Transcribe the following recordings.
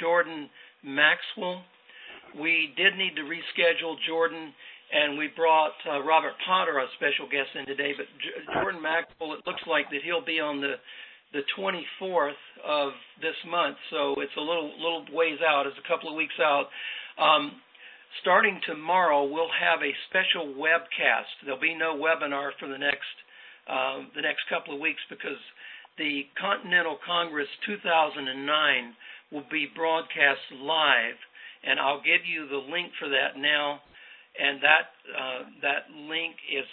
Jordan Maxwell. We did need to reschedule Jordan, and we brought Robert Potter, a special guest, in today. But Jordan Maxwell, it looks like that he'll be on the 24th of this month, so it's a little ways out. It's a couple of weeks out. Starting tomorrow, we'll have a special webcast. There'll be no webinar for the next couple of weeks because the Continental Congress 2009 will be broadcast live, and I'll give you the link for that now. And that link is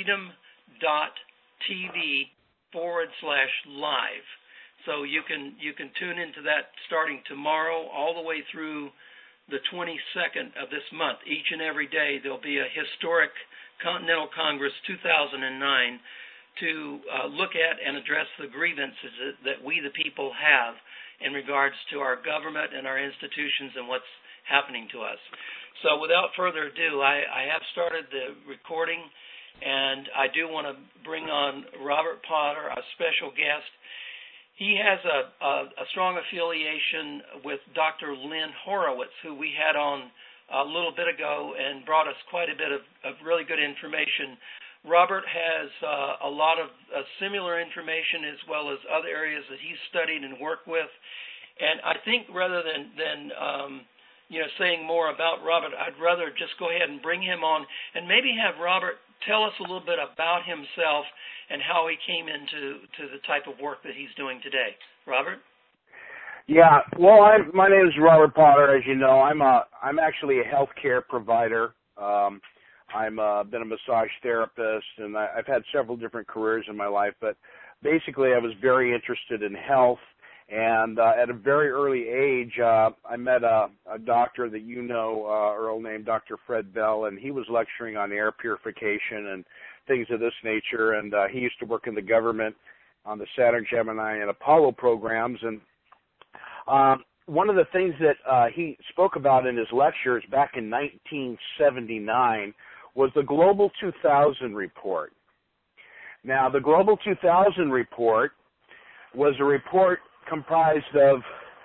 freedom.tv/live. So you can tune into that starting tomorrow all the way through the 22nd of this month. Each and every day there'll be a historic Continental Congress 2009 to look at and address the grievances that we the people have in regards to our government and our institutions and what's happening to us. So without further ado, I have started the recording, and I do want to bring on Robert Potter, a special guest. He has a strong affiliation with Dr. Lynn Horowitz, who we had on a little bit ago and brought us quite a bit of really good information. Robert has a lot of similar information as well as other areas that he's studied and worked with. And I think rather than saying more about Robert, I'd rather just go ahead and bring him on and maybe have Robert tell us a little bit about himself and how he came into the type of work that he's doing today. Robert? Yeah, well, my name is Robert Potter. As you know, I'm actually a healthcare provider. I'm been a massage therapist, and I've had several different careers in my life. But basically, I was very interested in health, and at a very early age, I met a doctor that you know, Earl, named Dr. Fred Bell, and he was lecturing on air purification and things of this nature. And he used to work in the government on the Saturn, Gemini, and Apollo programs. And one of the things that he spoke about in his lectures back in 1979 was the Global 2000 report. Now, the Global 2000 report was a report comprised of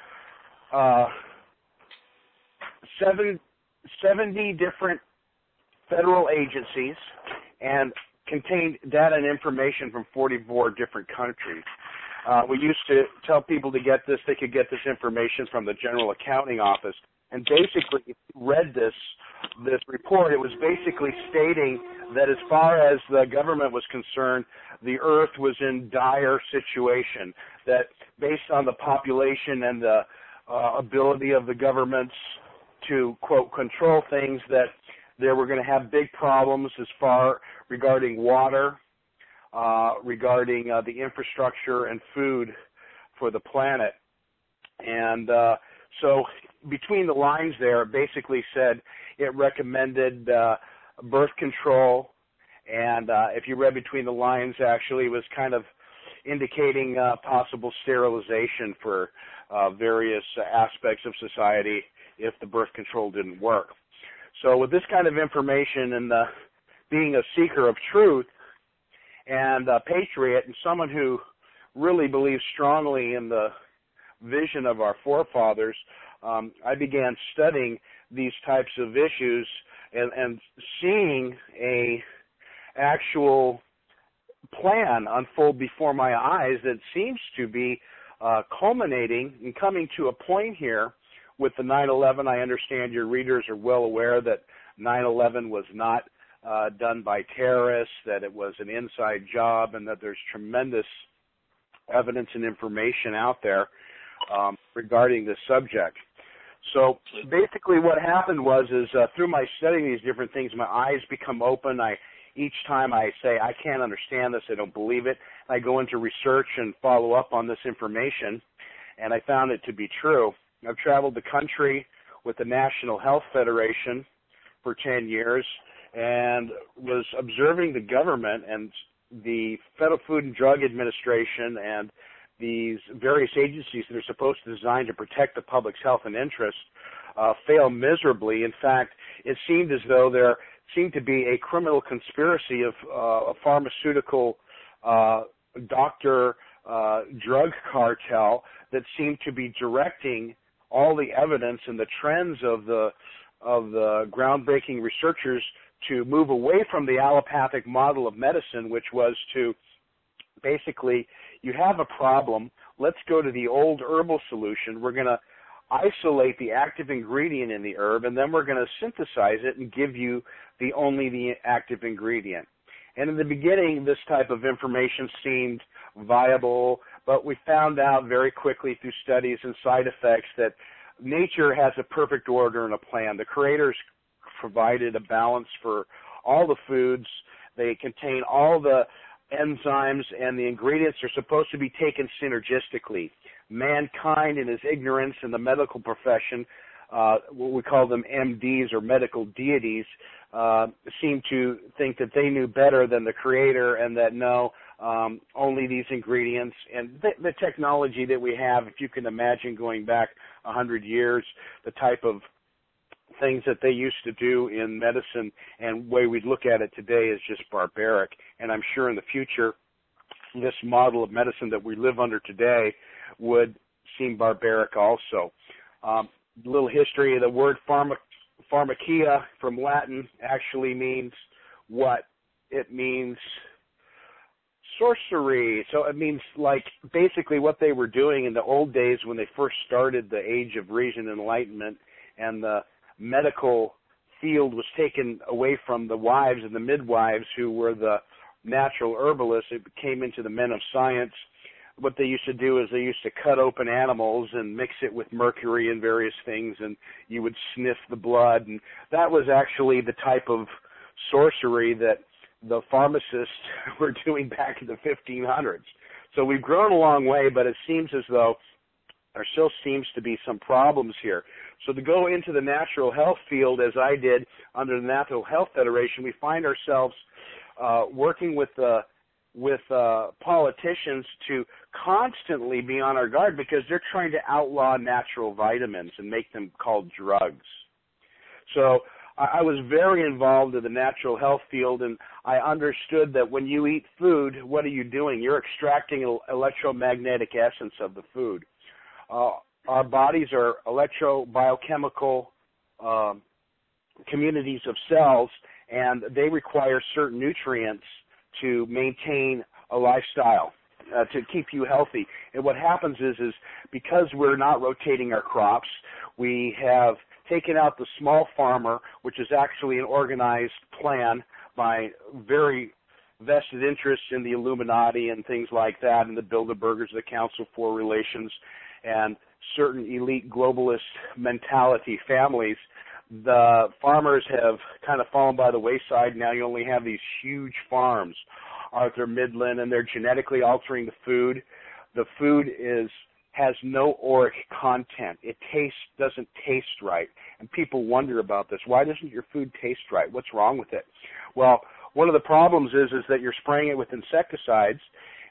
70 different federal agencies and contained data and information from 44 different countries. We used to tell people to get this, they could get this information from the General Accounting Office. And basically, if you read this report, it was basically stating that as far as the government was concerned, the earth was in dire situation, that based on the population and the ability of the governments to, quote, control things, that they were going to have big problems as far regarding water, regarding the infrastructure and food for the planet. And so between the lines there, it basically said it recommended birth control, and if you read between the lines, actually, it was kind of indicating possible sterilization for various aspects of society if the birth control didn't work. So with this kind of information and being a seeker of truth and a patriot and someone who really believes strongly in the vision of our forefathers, I began studying these types of issues and seeing a actual plan unfold before my eyes that seems to be culminating and coming to a point here with the 9/11. I understand your readers are well aware that 9/11 was not done by terrorists, that it was an inside job, and that there's tremendous evidence and information out there regarding this subject. So basically what happened was through my studying these different things, my eyes become open. Each time I say, I can't understand this, I don't believe it, I go into research and follow up on this information, and I found it to be true. I've traveled the country with the National Health Federation for 10 years and was observing the government and the Federal Food and Drug Administration and these various agencies that are supposed to design to protect the public's health and interest fail miserably. In fact, it seemed as though there seemed to be a criminal conspiracy of a pharmaceutical doctor drug cartel that seemed to be directing all the evidence and the trends of the groundbreaking researchers to move away from the allopathic model of medicine, which was to basically, you have a problem, let's go to the old herbal solution. We're going to isolate the active ingredient in the herb, and then we're going to synthesize it and give you only the active ingredient. And in the beginning, this type of information seemed viable, but we found out very quickly through studies and side effects that nature has a perfect order and a plan. The creators provided a balance for all the foods. They contain all the enzymes, and the ingredients are supposed to be taken synergistically. Mankind, in his ignorance in the medical profession, what we call them MDs or medical deities, seem to think that they knew better than the creator, and that no, only these ingredients and the technology that we have, if you can imagine going back 100 years, the type of things that they used to do in medicine and the way we look at it today is just barbaric. And I'm sure in the future, this model of medicine that we live under today would seem barbaric also. Little history of the word pharmakia from Latin actually means what? It means sorcery. So it means like basically what they were doing in the old days when they first started the age of reason and enlightenment, and the medical field was taken away from the wives and the midwives who were the natural herbalists. It came into the men of science. What they used to do is they used to cut open animals and mix it with mercury and various things, and you would sniff the blood. And that was actually the type of sorcery that the pharmacists were doing back in the 1500s. So we've grown a long way, but it seems as though there still seems to be some problems here. So to go into the natural health field, as I did under the Natural Health Federation, we find ourselves working with politicians to constantly be on our guard because they're trying to outlaw natural vitamins and make them called drugs. So I was very involved in the natural health field, and I understood that when you eat food, what are you doing? You're extracting electromagnetic essence of the food. Our bodies are electro-biochemical communities of cells, and they require certain nutrients to maintain a lifestyle, to keep you healthy. And what happens is because we're not rotating our crops, we have taken out the small farmer, which is actually an organized plan by very vested interests in the Illuminati and things like that, and the Bilderbergers, the Council for Relations, and certain elite globalist mentality families. The farmers have kind of fallen by the wayside. Now you only have these huge farms, Arthur Midland, and they're genetically altering the food. The food has no auric content. It doesn't taste right. And people wonder about this. Why doesn't your food taste right? What's wrong with it? Well, one of the problems is that you're spraying it with insecticides,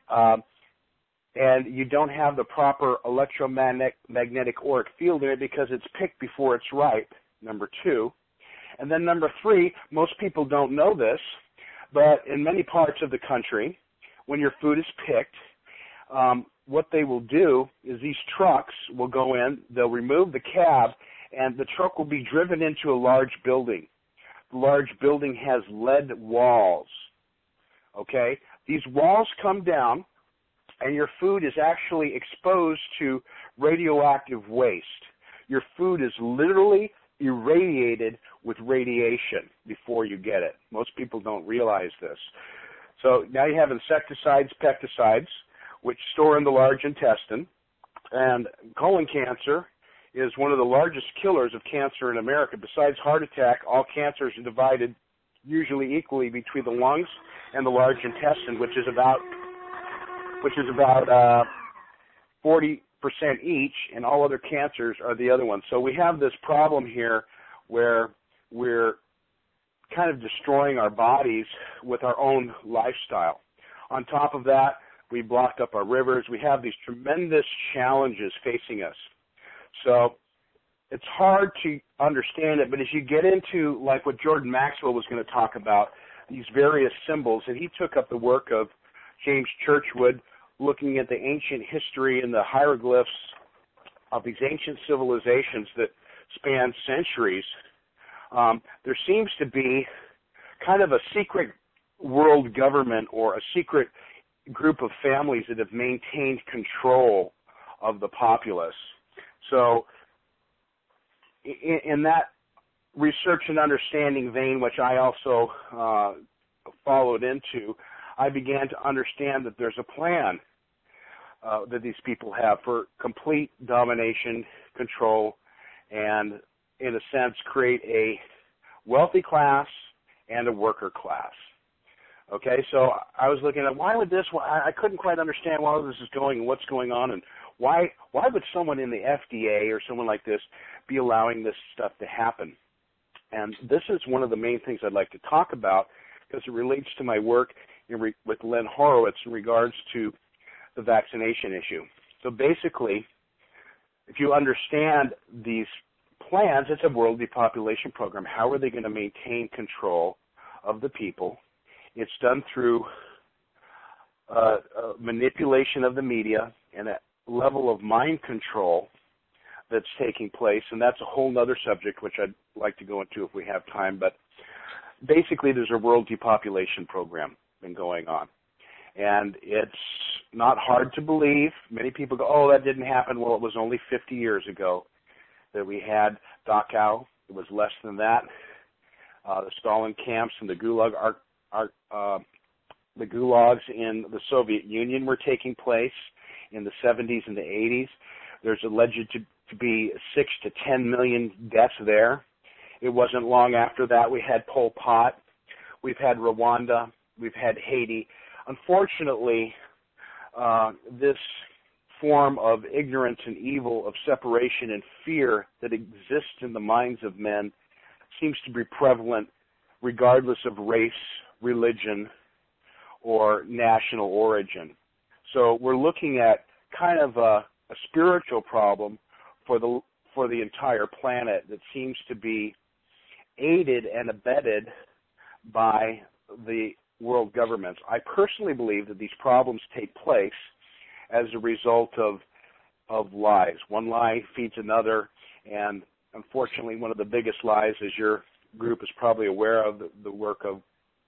and you don't have the proper electromagnetic auric field in it because it's picked before it's ripe, number two. And then number three, most people don't know this, but in many parts of the country, when your food is picked, what they will do is these trucks will go in, they'll remove the cab, and the truck will be driven into a large building. The large building has lead walls, okay? These walls come down, and your food is actually exposed to radioactive waste. Your food is literally irradiated with radiation before you get it. Most people don't realize this. So now you have insecticides, pesticides, which store in the large intestine, and colon cancer is one of the largest killers of cancer in America. Besides heart attack, all cancers are divided usually equally between the lungs and the large intestine, which is about 40% each, and all other cancers are the other ones. So we have this problem here where we're kind of destroying our bodies with our own lifestyle. On top of that, we blocked up our rivers. We have these tremendous challenges facing us. So it's hard to understand it, but as you get into like what Jordan Maxwell was going to talk about, these various symbols, and he took up the work of James Churchward, looking at the ancient history and the hieroglyphs of these ancient civilizations that span centuries, there seems to be kind of a secret world government or a secret group of families that have maintained control of the populace. So in that research and understanding vein, which I also followed into, I began to understand that there's a plan that these people have for complete domination, control, and in a sense create a wealthy class and a worker class. Okay, so I was looking at I couldn't quite understand why this is going and what's going on, and why would someone in the FDA or someone like this be allowing this stuff to happen? And this is one of the main things I'd like to talk about because it relates to my work with Len Horowitz in regards to the vaccination issue. So basically, if you understand these plans, it's a world depopulation program. How are they going to maintain control of the people? It's done through manipulation of the media and a level of mind control that's taking place, and that's a whole other subject which I'd like to go into if we have time. But basically, there's a world depopulation program been going on, and it's not hard to believe. Many people go, "Oh, that didn't happen." Well, it was only 50 years ago that we had Dachau. It was less than that. The Stalin camps and the the gulags in the Soviet Union were taking place in the 70s and the 80s. There's alleged to be 6 to 10 million deaths there. It wasn't long after that we had Pol Pot. We've had Rwanda. We've had Haiti. Unfortunately, this form of ignorance and evil, of separation and fear that exists in the minds of men seems to be prevalent regardless of race, religion, or national origin. So we're looking at kind of a spiritual problem for the entire planet that seems to be aided and abetted by the world governments. I personally believe that these problems take place as a result of lies. One lie feeds another, and unfortunately one of the biggest lies, as your group is probably aware of, the work of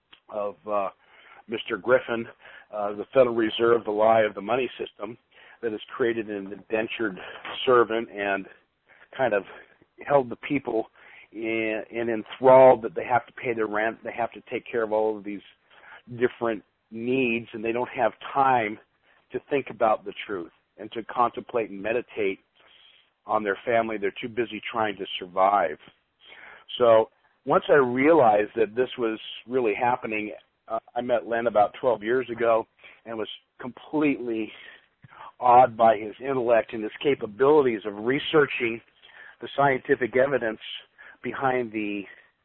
Mr. Griffin, the Federal Reserve, the lie of the money system that has created an indentured servant and kind of held the people in enthralled that they have to pay their rent, they have to take care of all of these different needs, and they don't have time to think about the truth and to contemplate and meditate on their family. They're too busy trying to survive. So once I realized that this was really happening, I met Len about 12 years ago and was completely awed by his intellect and his capabilities of researching the scientific evidence behind the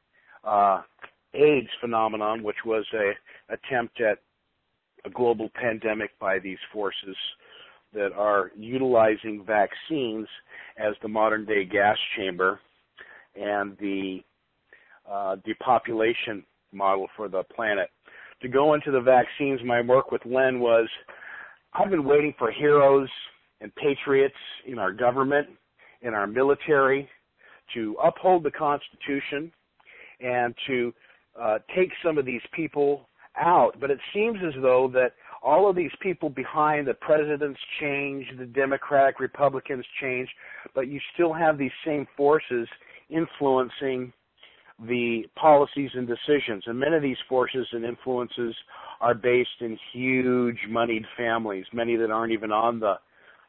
AIDS phenomenon, which was an attempt at a global pandemic by these forces that are utilizing vaccines as the modern-day gas chamber and the depopulation model for the planet. To go into the vaccines, my work with Len was, I've been waiting for heroes and patriots in our government, in our military, to uphold the Constitution and to take some of these people out. But it seems as though that all of these people behind the presidents change, the Democratic, Republicans change, but you still have these same forces influencing the policies and decisions. And many of these forces and influences are based in huge moneyed families, many that aren't even on the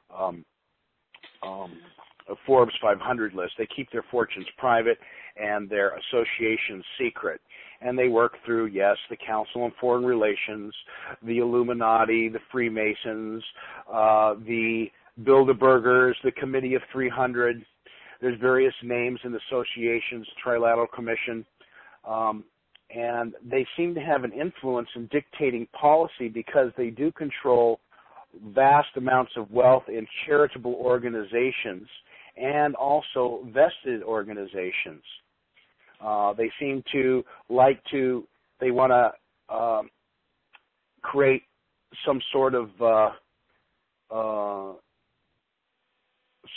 Forbes 500 list. They keep their fortunes private and their associations secret. And they work through, yes, the Council on Foreign Relations, the Illuminati, the Freemasons, the Bilderbergers, the Committee of 300. There's various names and associations, Trilateral Commission, and they seem to have an influence in dictating policy because they do control vast amounts of wealth in charitable organizations and also vested organizations. They seem to they want to create some sort of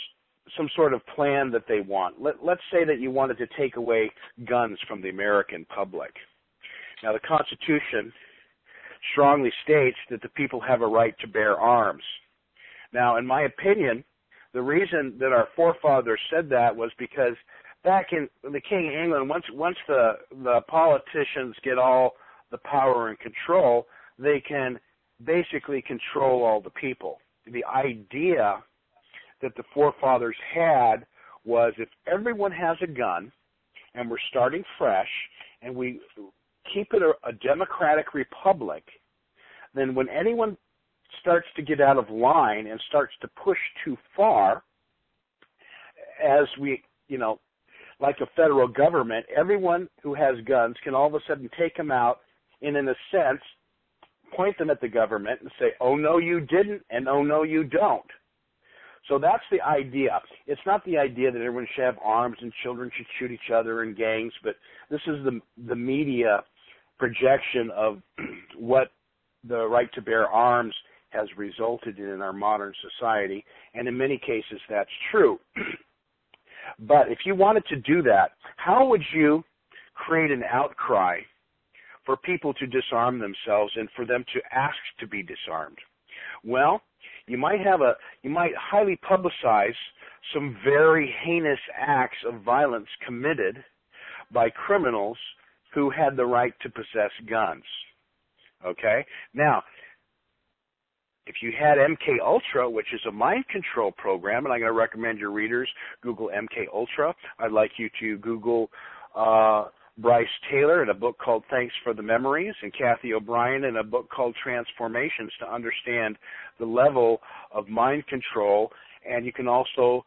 some sort of plan that they want. Let's say that you wanted to take away guns from the American public. Now, the Constitution strongly states that the people have a right to bear arms. Now, in my opinion, the reason that our forefathers said that was because back in the King of England, once the politicians get all the power and control, they can basically control all the people. The idea that the forefathers had was if everyone has a gun and we're starting fresh and we keep it a democratic republic, then when anyone starts to get out of line and starts to push too far, as we, like a federal government, everyone who has guns can all of a sudden take them out and, in a sense, point them at the government and say, oh, no, you didn't, and oh, no, you don't. So that's the idea. It's not the idea that everyone should have arms and children should shoot each other in gangs, but this is the media projection of what the right to bear arms has resulted in our modern society, and in many cases that's true. But if you wanted to do that, how would you create an outcry for people to disarm themselves and for them to ask to be disarmed? Well, you might highly publicize some very heinous acts of violence committed by criminals who had the right to possess guns. Okay? Now, if you had MK Ultra, which is a mind control program, and I'm going to recommend your readers Google MK Ultra. I'd like you to Google Bryce Taylor in a book called Thanks for the Memories, and Kathy O'Brien in a book called Transformations to understand the level of mind control. And you can also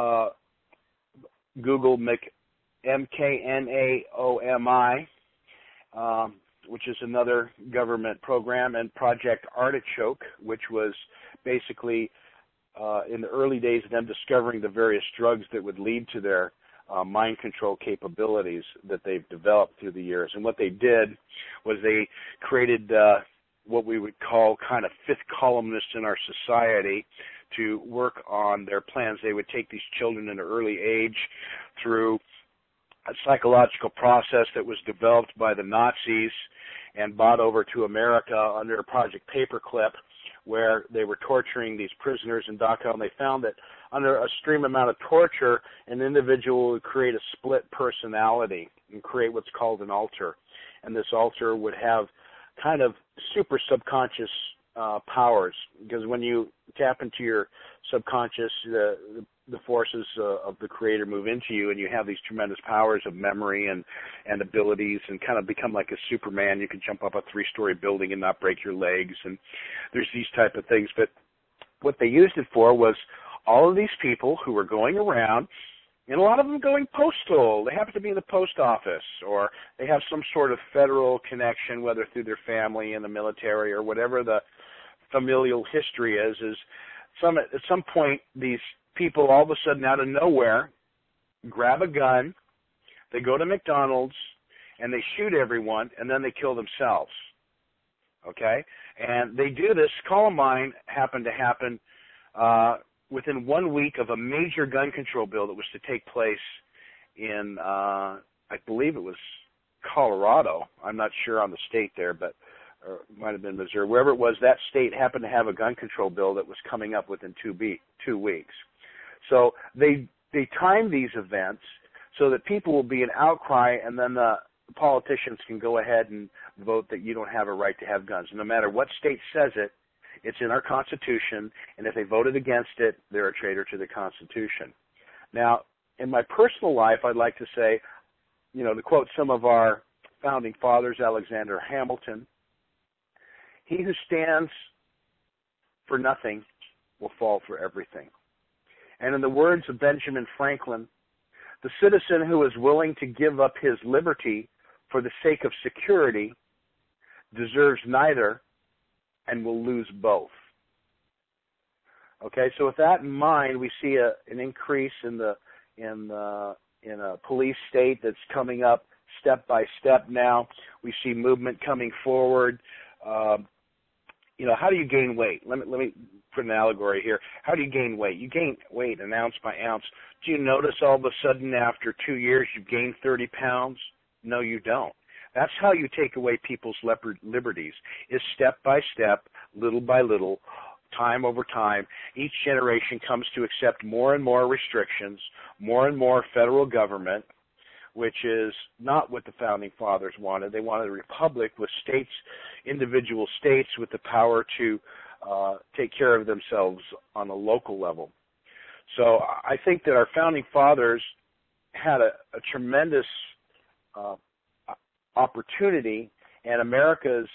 Google MKNAOMI, which is another government program, and Project Artichoke, which was basically in the early days of them discovering the various drugs that would lead to their mind control capabilities that they've developed through the years. And what they did was they created what we would call kind of fifth columnists in our society to work on their plans. They would take these children in an early age through a psychological process that was developed by the Nazis and brought over to America under Project Paperclip, where they were torturing these prisoners in Dachau, and they found that under a extreme amount of torture, an individual would create a split personality and create what's called an alter. And this alter would have kind of super subconscious powers, because when you tap into your subconscious, the forces of the Creator move into you, and you have these tremendous powers of memory and abilities, and kind of become like a Superman. You can jump up a 3-story building and not break your legs, and there's these type of things. But what they used it for was all of these people who were going around, and a lot of them going postal. They happen to be in the post office, or they have some sort of federal connection, whether through their family in the military or whatever the familial history is at some point these people all of a sudden out of nowhere grab a gun, they go to McDonald's, and they shoot everyone, and then they kill themselves. Okay? And they do this. Columbine happened to happen within 1 week of a major gun control bill that was to take place in, I believe it was Colorado. I'm not sure on the state there, but or it might have been Missouri. Wherever it was, that state happened to have a gun control bill that was coming up within 2 weeks. So they time these events so that people will be an outcry, and then the politicians can go ahead and vote that you don't have a right to have guns. And no matter what state says it, it's in our Constitution, and if they voted against it, they're a traitor to the Constitution. Now, in my personal life, I'd like to say, to quote some of our founding fathers, Alexander Hamilton, he who stands for nothing will fall for everything. And in the words of Benjamin Franklin, the citizen who is willing to give up his liberty for the sake of security deserves neither and will lose both. Okay, so with that in mind, we see an increase in a police state that's coming up step by step now. We see movement coming forward. how do you gain weight? Let me put an allegory here. How do you gain weight? You gain weight an ounce by ounce. Do you notice all of a sudden after 2 years you've gained 30 pounds? No, you don't. That's how you take away people's liberties, is step by step, little by little, time over time. Each generation comes to accept more and more restrictions, more and more federal government, which is not what the Founding Fathers wanted. They wanted a republic with states, individual states with the power to take care of themselves on a local level. So I think that our Founding Fathers had a tremendous opportunity, and America's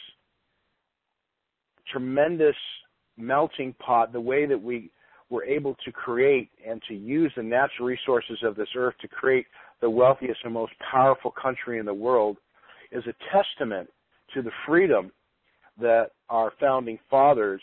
tremendous melting pot, the way that we were able to create and to use the natural resources of this earth to create the wealthiest and most powerful country in the world, is a testament to the freedom that our Founding Fathers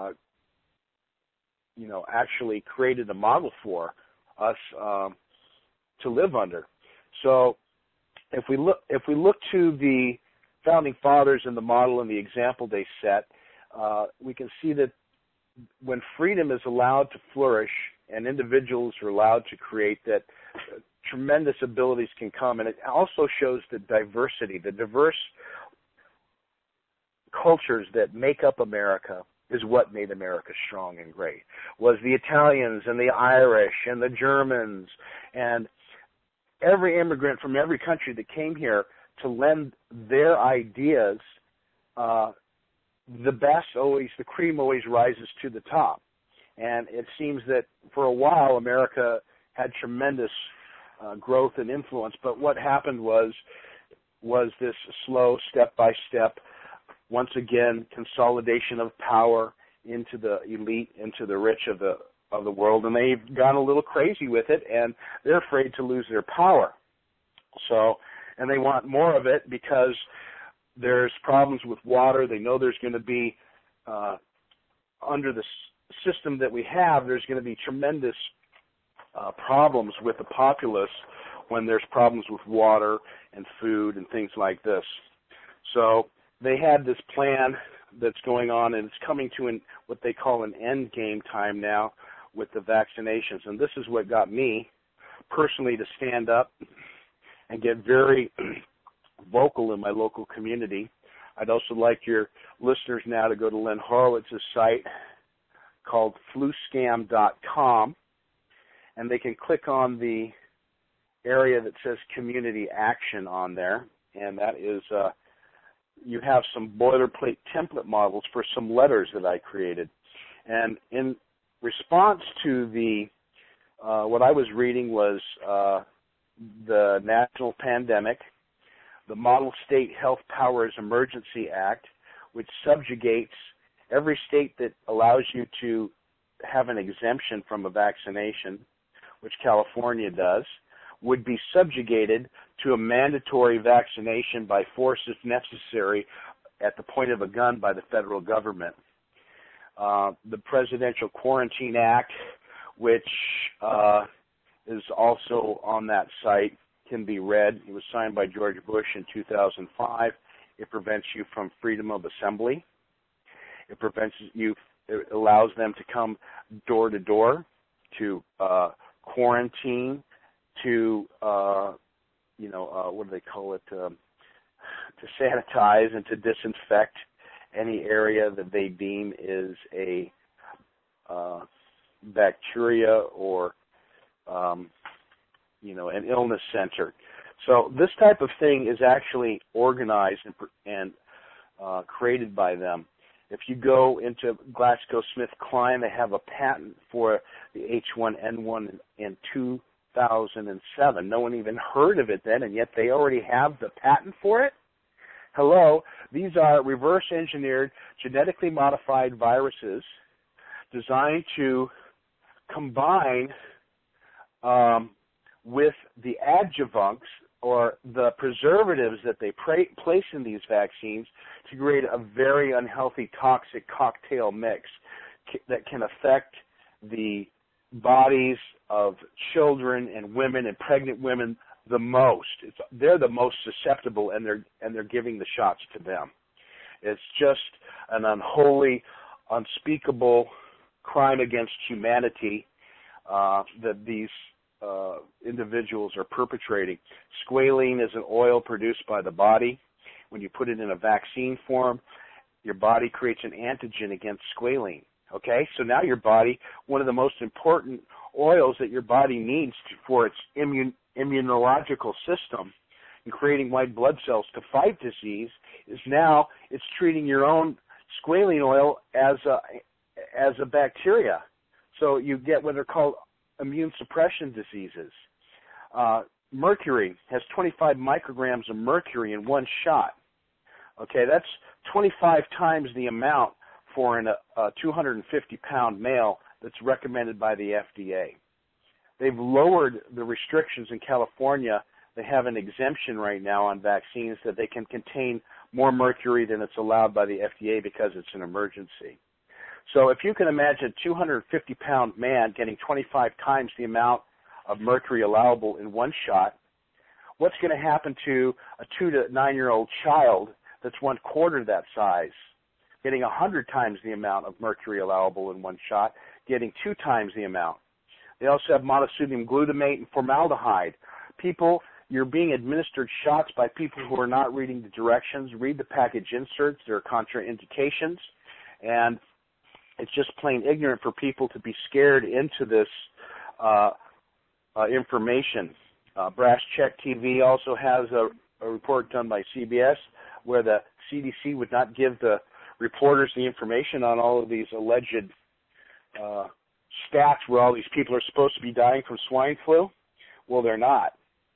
actually created a model for us to live under. So if we look to the Founding Fathers and the model and the example they set, we can see that when freedom is allowed to flourish and individuals are allowed to create, that tremendous abilities can come. And it also shows the diversity, the diverse cultures that make up America is what made America strong and great. Was the Italians and the Irish and the Germans and every immigrant from every country that came here to lend their ideas. The cream always rises to the top. And it seems that for a while America had tremendous growth and influence, but what happened was this slow, step-by-step, once again, consolidation of power into the elite, into the rich of the world, and they've gone a little crazy with it, and they're afraid to lose their power. So, and they want more of it because there's problems with water. They know there's going to be, under the system that we have, there's going to be tremendous problems with the populace when there's problems with water and food and things like this. So they had this plan that's going on, and it's coming to what they call an end game time now with the vaccinations. And this is what got me personally to stand up and get very vocal in my local community. I'd also like your listeners now to go to Len Horowitz's site called fluscam.com, and they can click on the area that says community action on there, and that is you have some boilerplate template models for some letters that I created. And in response to the what I was reading was the national pandemic, the Model State Health Powers Emergency Act, which subjugates every state that allows you to have an exemption from a vaccination, which California does, would be subjugated to a mandatory vaccination by force if necessary at the point of a gun by the federal government. The Presidential Quarantine Act, which is also on that site, can be read. It was signed by George Bush in 2005. It prevents you from freedom of assembly. It allows them to come door to door, to quarantine, to what do they call it? To sanitize and to disinfect any area that they deem is a bacteria or an illness center. So this type of thing is actually organized and created by them. If you go into GlaxoSmithKline, they have a patent for the H1N1 in 2007. No one even heard of it then, and yet they already have the patent for it? Hello, these are reverse-engineered, genetically modified viruses designed to combine with the adjuvants or the preservatives that they place in these vaccines to create a very unhealthy, toxic cocktail mix that can affect the bodies of children and women and pregnant women the most. They're the most susceptible, and they're giving the shots to them. It's just an unholy, unspeakable crime against humanity that these individuals are perpetrating. Squalene is an oil produced by the body. When you put it in a vaccine form, your body creates an antigen against squalene. Okay, so now your body, one of the most important oils that your body needs for its immunological system and creating white blood cells to fight disease, is now it's treating your own squalene oil as a bacteria. So you get what are called immune suppression diseases. Mercury has 25 micrograms of mercury in one shot. Okay, that's 25 times the amount for a 250-pound male that's recommended by the FDA. They've lowered the restrictions in California. They have an exemption right now on vaccines that they can contain more mercury than it's allowed by the FDA because it's an emergency. So if you can imagine a 250-pound man getting 25 times the amount of mercury allowable in one shot, what's going to happen to a 2 to 9-year-old child that's 1/4 that size, getting 100 times the amount of mercury allowable in one shot, getting 2 times the amount? They also have monosodium glutamate and formaldehyde. People, you're being administered shots by people who are not reading the directions. Read the package inserts. There are contraindications. And it's just plain ignorant for people to be scared into this information. Brass Check TV also has a report done by CBS where the CDC would not give the reporters the information on all of these alleged stats where all these people are supposed to be dying from swine flu. Well, they're not.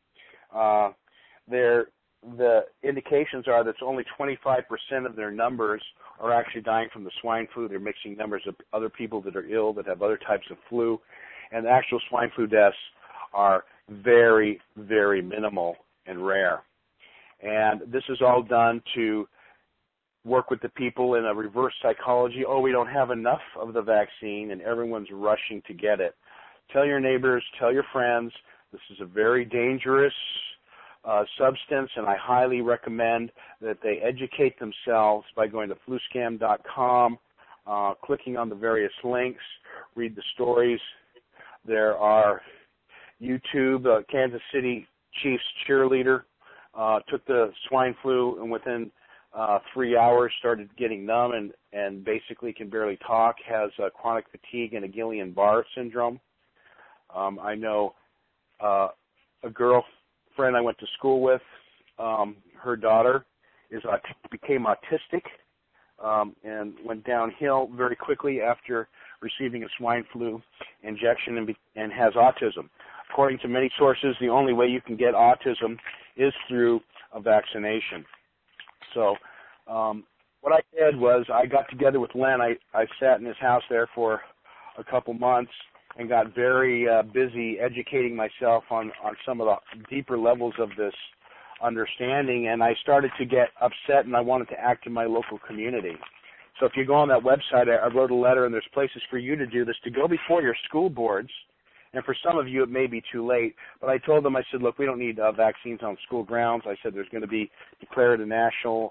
The indications are that only 25% of their numbers are actually dying from the swine flu. They're mixing numbers of other people that are ill that have other types of flu. And the actual swine flu deaths are very, very minimal and rare. And this is all done to work with the people in a reverse psychology. Oh, we don't have enough of the vaccine, and everyone's rushing to get it. Tell your neighbors, tell your friends, this is a very dangerous substance, and I highly recommend that they educate themselves by going to fluscam.com, clicking on the various links, read the stories. There are YouTube, Kansas City Chiefs cheerleader took the swine flu and within 3 hours started getting numb and basically can barely talk, has chronic fatigue and a Guillain-Barré syndrome. I know a girlfriend I went to school with, her daughter became autistic and went downhill very quickly after receiving a swine flu injection and has autism. According to many sources, the only way you can get autism is through a vaccination. So what I did was I got together with Len. I sat in his house there for a couple months and got very busy educating myself on some of the deeper levels of this understanding, and I started to get upset, and I wanted to act in my local community. So if you go on that website, I wrote a letter, and there's places for you to do this, to go before your school boards. And for some of you, it may be too late. But I told them, I said, look, we don't need vaccines on school grounds. I said there's going to be declared a national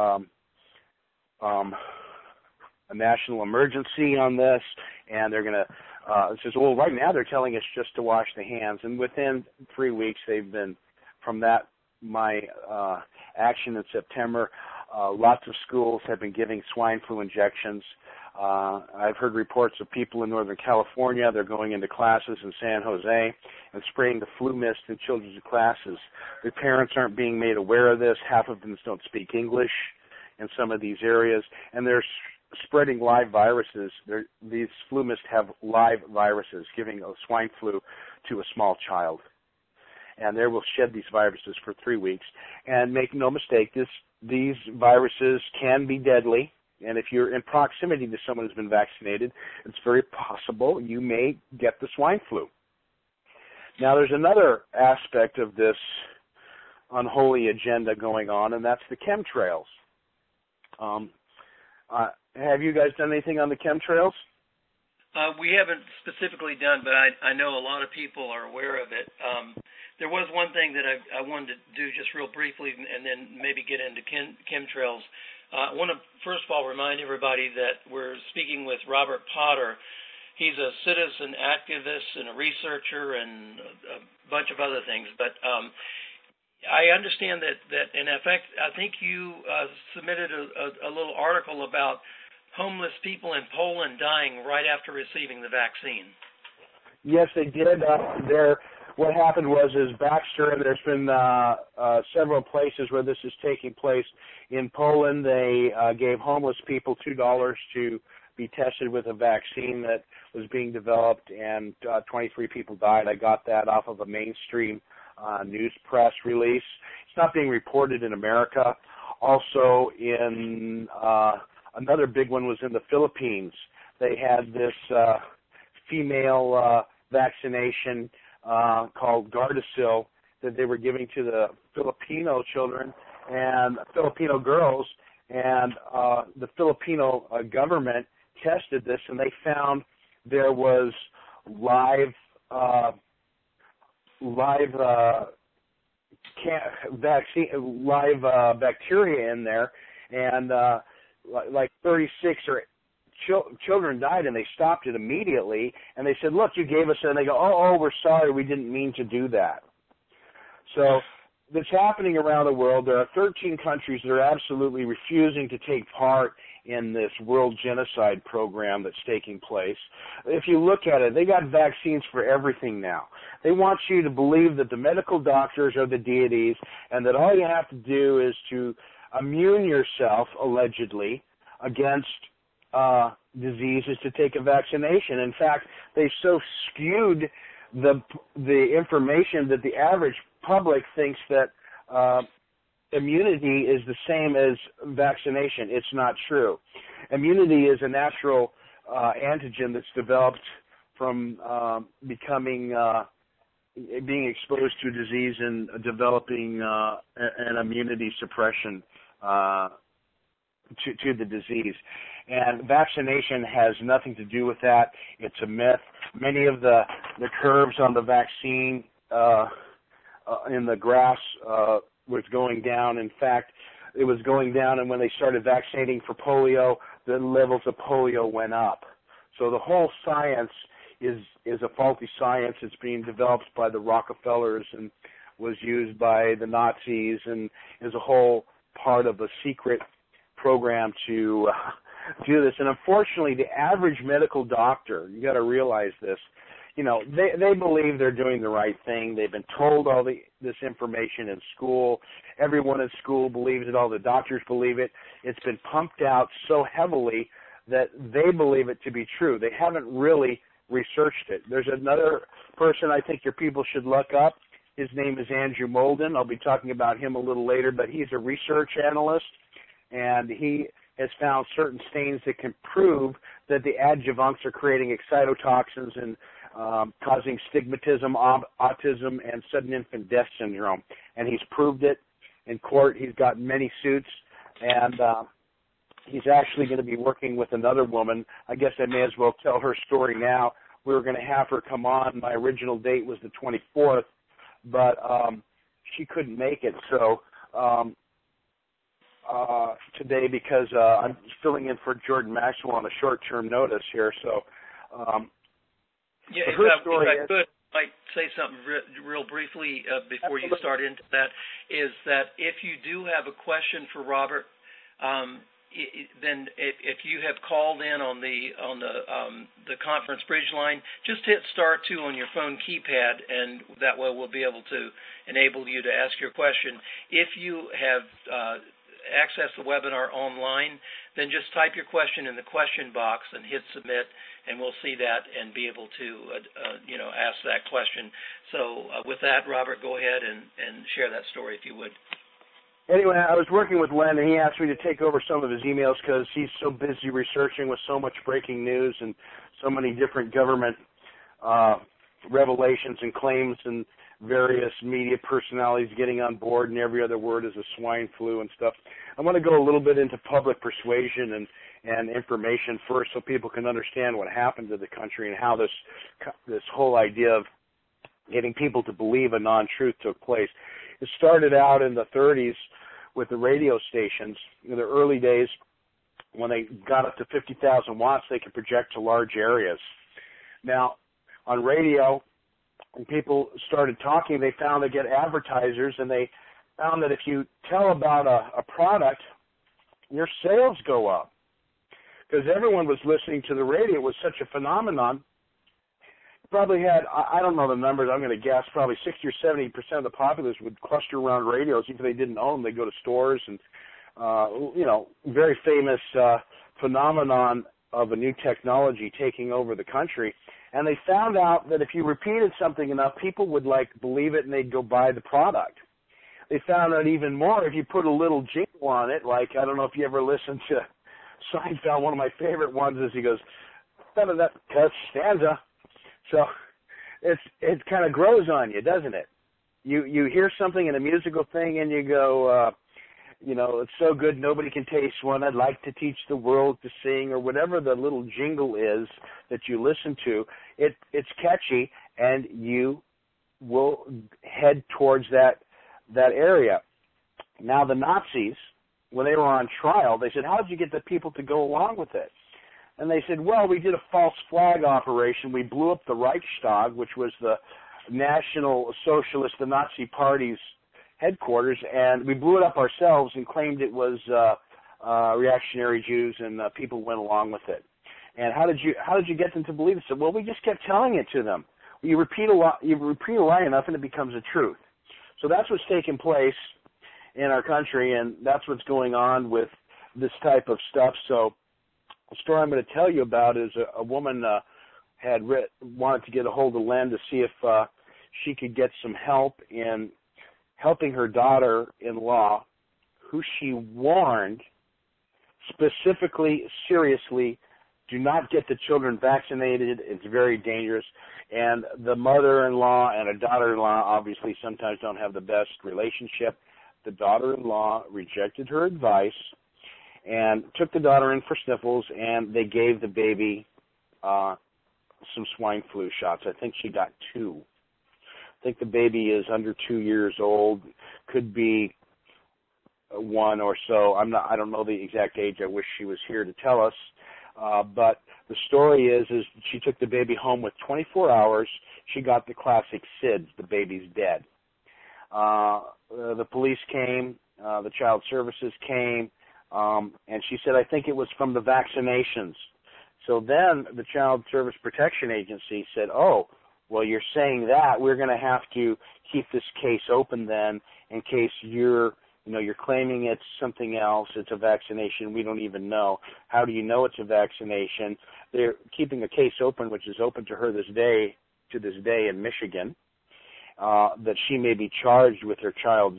emergency on this, and they're going to it says, well, right now they're telling us just to wash the hands. And within 3 weeks, they've been, from that, my action in September, lots of schools have been giving swine flu injections. I've heard reports of people in Northern California, they're going into classes in San Jose and spraying the flu mist in children's classes. Their parents aren't being made aware of this. Half of them don't speak English in some of these areas, and they're spreading live viruses. These flu mist have live viruses, giving a swine flu to a small child. And they will shed these viruses for 3 weeks. And make no mistake, these viruses can be deadly. And if you're in proximity to someone who's been vaccinated, it's very possible you may get the swine flu. Now, there's another aspect of this unholy agenda going on, and that's the chemtrails. Have you guys done anything on the chemtrails? We haven't specifically done, but I know a lot of people are aware of it. There was one thing that I wanted to do just real briefly and then maybe get into chemtrails. I want to first of all remind everybody that we're speaking with Robert Potter. He's a citizen activist and a researcher and a bunch of other things. But I understand that in effect, I think you submitted a little article about homeless people in Poland dying right after receiving the vaccine. Yes, they did. What happened was Baxter, and there's been several places where this is taking place. In Poland, they gave homeless people $2 to be tested with a vaccine that was being developed, and 23 people died. I got that off of a mainstream news press release. It's not being reported in America. Also, in another big one was in the Philippines. They had this female vaccination called Gardasil that they were giving to the Filipino children and Filipino girls, and the Filipino government tested this, and they found there was live bacteria in there, and like 36 or children died, and they stopped it immediately, and they said, look, you gave us, and they go, oh, we're sorry, we didn't mean to do that. So that's happening around the world. There are 13 countries that are absolutely refusing to take part in this world genocide program that's taking place. If you look at it, they got vaccines for everything now. They want you to believe that the medical doctors are the deities and that all you have to do is to immune yourself, allegedly, against diseases to take a vaccination. In fact, they've so skewed the information that the average public thinks that immunity is the same as vaccination. It's not true. Immunity is a natural antigen that's developed from being exposed to disease and developing an immunity suppression to the disease. And vaccination has nothing to do with that. It's a myth. Many of the curves on the vaccine in the graphs was going down. In fact, it was going down, and when they started vaccinating for polio, the levels of polio went up. So the whole science is a faulty science. It's being developed by the Rockefellers and was used by the Nazis and is a whole part of a secret program to do this. And unfortunately, the average medical doctor, you got to realize this, you know, they believe they're doing the right thing. They've been told all this information in school. Everyone in school believes it. All the doctors believe it. It's been pumped out so heavily that they believe it to be true. They haven't really researched it. There's another person I think your people should look up. His name is Andrew Molden. I'll be talking about him a little later, but he's a research analyst, and he has found certain stains that can prove that the adjuvants are creating excitotoxins and causing stigmatism, autism, and sudden infant death syndrome. And he's proved it in court. He's got many suits, and he's actually going to be working with another woman. I guess I may as well tell her story now. We were going to have her come on. My original date was the 24th, but she couldn't make it. So today, because I'm filling in for Jordan Maxwell on a short-term notice here, so yeah, if I could, I might say something real briefly before you start into that, is that if you do have a question for Robert, then if you have called in on the conference bridge line, just hit *2 on your phone keypad, and that way we'll be able to enable you to ask your question. If you have access the webinar online, then just type your question in the question box and hit submit, and we'll see that and be able to ask that question. So with that, Robert, go ahead and share that story if you would. Anyway, I was working with Len, and he asked me to take over some of his emails because he's so busy researching with so much breaking news and so many different government revelations and claims and various media personalities getting on board, and every other word is a swine flu and stuff. I want to go a little bit into public persuasion and information first so people can understand what happened to the country and how this whole idea of getting people to believe a non-truth took place. It started out in the 30s with the radio stations. In the early days, when they got up to 50,000 watts, they could project to large areas. Now, on radio, when people started talking, they found they get advertisers, and they found that if you tell about a product, your sales go up. Because everyone was listening to the radio. It was such a phenomenon. You probably had, I don't know the numbers, I'm going to guess, probably 60 or 70% of the populace would cluster around radios. Even if they didn't own them, they'd go to stores and, very famous phenomenon of a new technology taking over the country. And they found out that if you repeated something enough, people would, believe it, and they'd go buy the product. They found out even more if you put a little jingle on it, I don't know if you ever listened to Seinfeld. One of my favorite ones is he goes, Costanza. So it kind of grows on you, doesn't it? You hear something in a musical thing and you go, it's so good nobody can taste one. I'd like to teach the world to sing, or whatever the little jingle is that you listen to. It's catchy, and you will head towards that area. Now the Nazis, when they were on trial, they said, how did you get the people to go along with it? And they said, well, we did a false flag operation. We blew up the Reichstag, which was the National Socialist, the Nazi Party's headquarters, and we blew it up ourselves and claimed it was reactionary Jews, and people went along with it. And how did you get them to believe it? So, well, we just kept telling it to them. You repeat a lie enough, and it becomes a truth. So that's what's taking place in our country, and that's what's going on with this type of stuff. So the story I'm going to tell you about is a woman wanted to get a hold of Len to see if she could get some help in helping her daughter-in-law, who she warned specifically, seriously, do not get the children vaccinated. It's very dangerous. And the mother-in-law and a daughter-in-law obviously sometimes don't have the best relationship. The daughter-in-law rejected her advice and took the daughter in for sniffles, and they gave the baby some swine flu shots. I think she got 2. I think the baby is under 2 years old, could be 1 or so. I don't know the exact age. I wish she was here to tell us. But the story is she took the baby home with 24 hours. She got the classic SIDS, the baby's dead. The police came, the child services came, and she said, I think it was from the vaccinations. So then the Child Service Protection Agency said, oh, well, you're saying that. We're going to have to keep this case open then in case you're claiming it's something else. It's a vaccination. We don't even know. How do you know it's a vaccination? They're keeping a case open, which is open to her to this day in Michigan, that she may be charged with her child's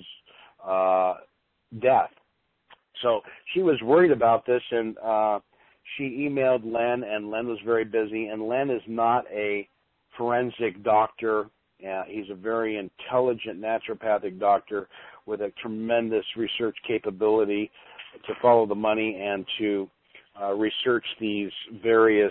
death. So she was worried about this, and she emailed Len, and Len was very busy. And Len is not a forensic doctor. He's a very intelligent naturopathic doctor with a tremendous research capability to follow the money and to research these various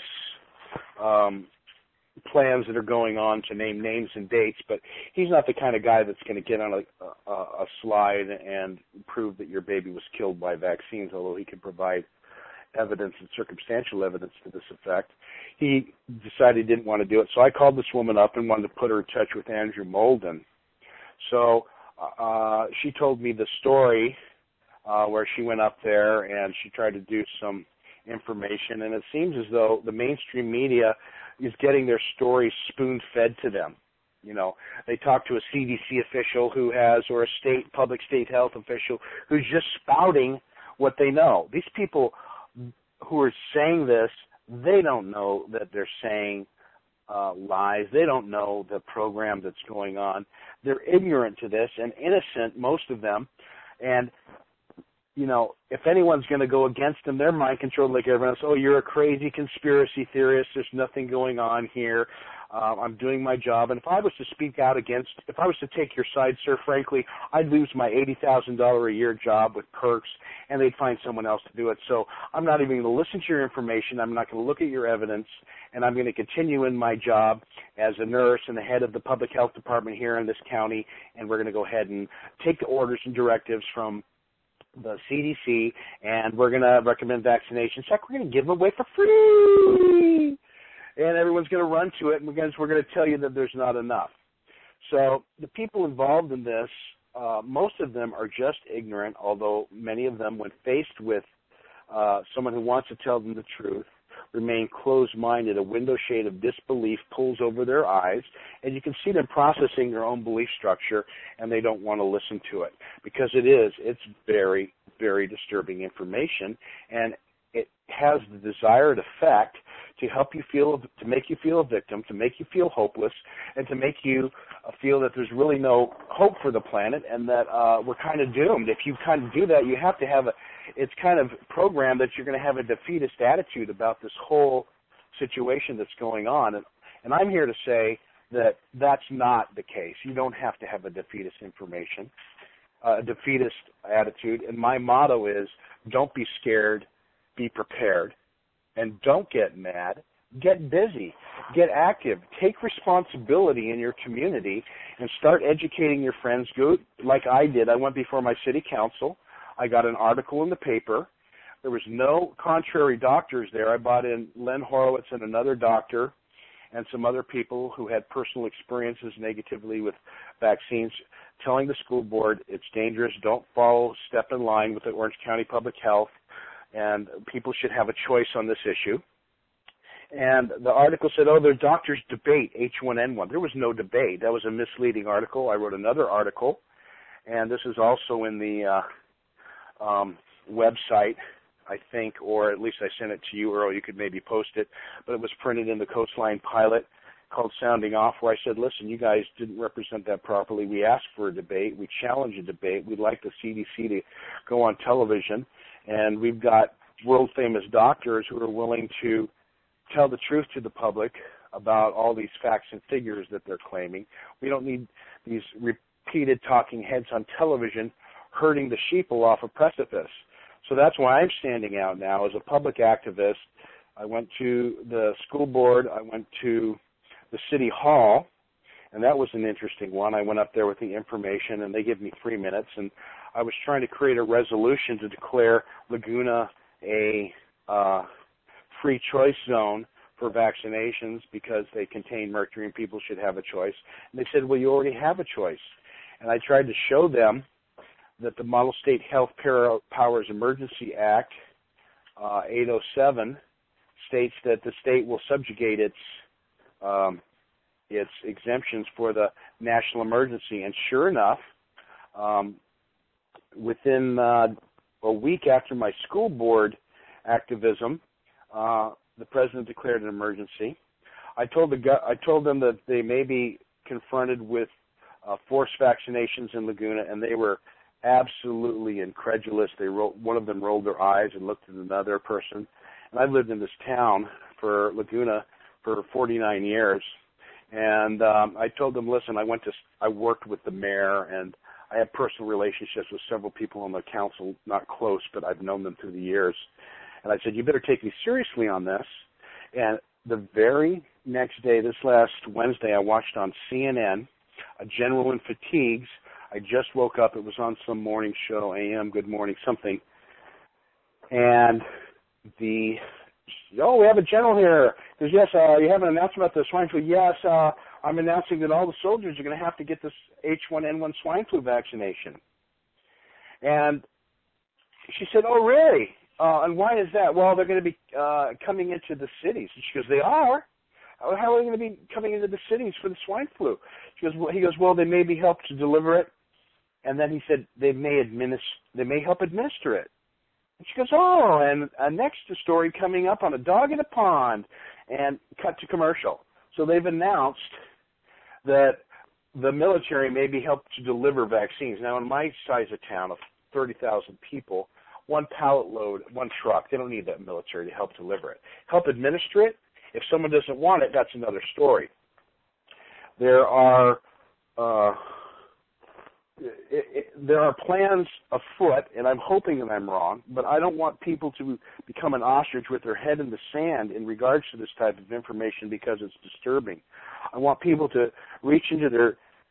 plans that are going on, to name names and dates. But he's not the kind of guy that's going to get on a slide and prove that your baby was killed by vaccines, although he can provide evidence and circumstantial evidence to this effect. He decided he didn't want to do it. So I called this woman up and wanted to put her in touch with Andrew Molden. So she told me the story where she went up there and she tried to do some information, and it seems as though the mainstream media is getting their stories spoon-fed to them. They talk to a CDC official or a public state health official who's just spouting what they know. These people who are saying this, they don't know that they're saying lies. They don't know the program that's going on. They're ignorant to this and innocent, most of them. And, if anyone's going to go against them, they're mind controlled like everyone else. Oh, you're a crazy conspiracy theorist. There's nothing going on here. I'm doing my job. And if I was to take your side, sir, frankly, I'd lose my $80,000 a year job with perks, and they'd find someone else to do it. So I'm not even going to listen to your information. I'm not going to look at your evidence, and I'm going to continue in my job as a nurse and the head of the public health department here in this county, and we're going to go ahead and take the orders and directives from the CDC, and we're going to recommend vaccinations. Heck, we're going to give them away for free, and everyone's going to run to it, and we're going to tell you that there's not enough. So the people involved in this, most of them are just ignorant, although many of them, when faced with someone who wants to tell them the truth, remain closed-minded. A window shade of disbelief pulls over their eyes, and you can see them processing their own belief structure, and they don't want to listen to it because it's very, very disturbing information, and it has the desired effect to to make you feel a victim, to make you feel hopeless, and to make you feel that there's really no hope for the planet and that we're kind of doomed. If you kind of do that, you have to have it's kind of programmed that you're going to have a defeatist attitude about this whole situation that's going on. And I'm here to say that that's not the case. You don't have to have a defeatist attitude. And my motto is, don't be scared, be prepared, and don't get mad. Get busy, get active, take responsibility in your community, and start educating your friends. Go like I did. I went before my city council. I got an article in the paper. There was no contrary doctors there. I brought in Len Horowitz and another doctor and some other people who had personal experiences negatively with vaccines, telling the school board it's dangerous, don't step in line with the Orange County Public Health, and people should have a choice on this issue. And the article said, their doctors debate H1N1. There was no debate. That was a misleading article. I wrote another article, and this is also in the website, I think, or at least I sent it to you, Earl. You could maybe post it. But it was printed in the Coastline Pilot called Sounding Off, where I said, listen, you guys didn't represent that properly. We asked for a debate. We challenged a debate. We'd like the CDC to go on television. And we've got world-famous doctors who are willing to tell the truth to the public about all these facts and figures that they're claiming. We don't need these repeated talking heads on television herding the sheeple off a precipice. So that's why I'm standing out now as a public activist. I went to the school board. I went to the city hall, and that was an interesting one. I went up there with the information, and they gave me 3 minutes, and I was trying to create a resolution to declare Laguna a free choice zone for vaccinations because they contain mercury and people should have a choice. And they said, well, you already have a choice. And I tried to show them that the Model State Health Powers Emergency Act, 807, states that the state will subjugate its exemptions for the national emergency. And sure enough, within a week after my school board activism, the president declared an emergency. I told them that they may be confronted with forced vaccinations in Laguna, and they were absolutely incredulous. One of them rolled their eyes and looked at another person. And I've lived in this town for Laguna for 49 years, and I told them, listen, I worked with the mayor, and I have personal relationships with several people on the council, not close, but I've known them through the years. And I said, you better take me seriously on this. And the very next day, this last Wednesday, I watched on CNN, A General in Fatigues. I just woke up. It was on some morning show, AM, Good Morning, something. And we have a general here. He goes, yes, you have an announcement about the swine flu. Yes, I'm announcing that all the soldiers are going to have to get this H1N1 swine flu vaccination. And she said, oh, really? And why is that? Well, they're going to be coming into the cities. And she goes, they are? How are they going to be coming into the cities for the swine flu? He goes, well, they may be helped to deliver it. And then he said, they may help administer it. And she goes, oh, and a next story coming up on a dog in a pond, and cut to commercial. So they've announced that the military may be helped to deliver vaccines. Now, in my size of town of 30,000 people, one pallet load, one truck, they don't need that military to help deliver it. Help administer it, if someone doesn't want it, that's another story. There are plans afoot, and I'm hoping that I'm wrong, but I don't want people to become an ostrich with their head in the sand in regards to this type of information because it's disturbing. I want people to reach into their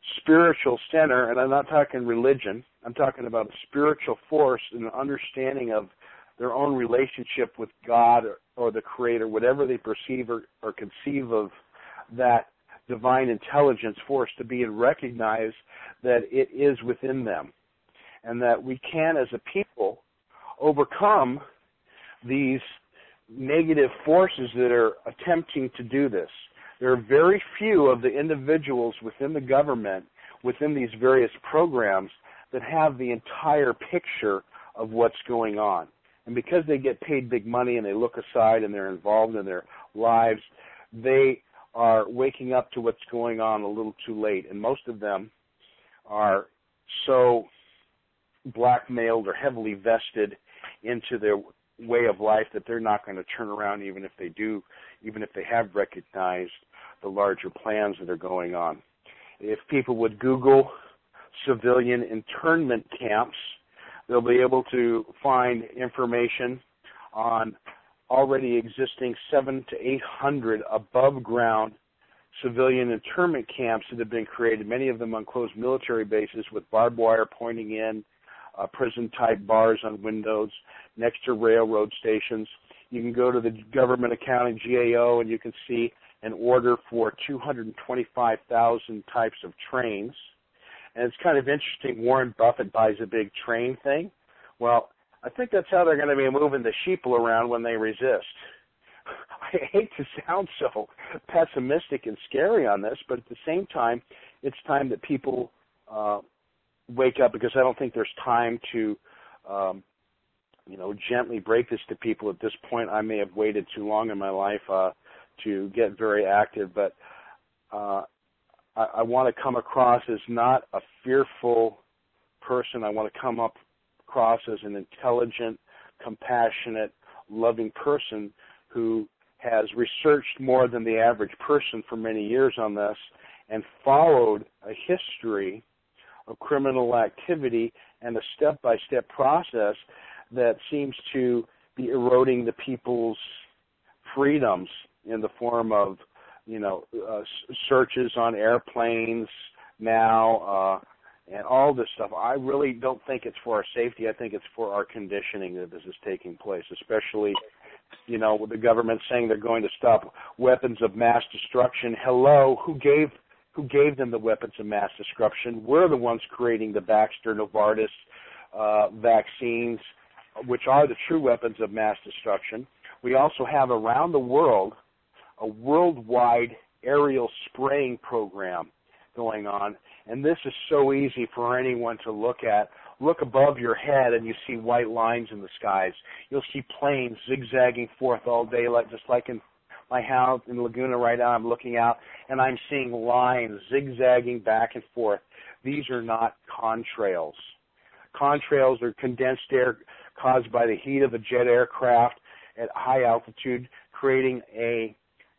spiritual center, and I'm not talking religion, I'm talking about a spiritual force and an understanding of their own relationship with God or the Creator, whatever they perceive or conceive of that divine intelligence force to be, and recognize that it is within them, and that we can, as a people, overcome these negative forces that are attempting to do this. There are very few of the individuals within the government, within these various programs, that have the entire picture of what's going on. And because they get paid big money and they look aside and they're involved in their lives, they are waking up to what's going on a little too late. And most of them are so blackmailed or heavily vested into their way of life that they're not going to turn around even if they do, even if they have recognized the larger plans that are going on. If people would Google civilian internment camps, they'll be able to find information on already existing 700 to 800 above ground civilian internment camps that have been created, many of them on closed military bases with barbed wire pointing in, prison-type bars on windows next to railroad stations. You can go to the government accounting, GAO, and you can see an order for 225,000 types of trains. And it's kind of interesting, Warren Buffett buys a big train thing. Well, I think that's how they're going to be moving the sheeple around when they resist. I hate to sound so pessimistic and scary on this, but at the same time, it's time that people wake up, because I don't think there's time to, gently break this to people at this point. I may have waited too long in my life to get very active, but I want to come across as not a fearful person. I want to come across as an intelligent, compassionate, loving person who has researched more than the average person for many years on this and followed a history of criminal activity and a step-by-step process that seems to be eroding the people's freedoms in the form of, searches on airplanes now, and all this stuff. I really don't think it's for our safety. I think it's for our conditioning that this is taking place, especially, with the government saying they're going to stop weapons of mass destruction. Hello, who gave them the weapons of mass destruction? We're the ones creating the Baxter, Novartis vaccines, which are the true weapons of mass destruction. We also have around the world a worldwide aerial spraying program going on, and this is so easy for anyone to look at. Look above your head and you see white lines in the skies. You'll see planes zigzagging forth all day, just like in my house in Laguna right now. I'm looking out and I'm seeing lines zigzagging back and forth. These are not contrails. Contrails are condensed air caused by the heat of a jet aircraft at high altitude, creating a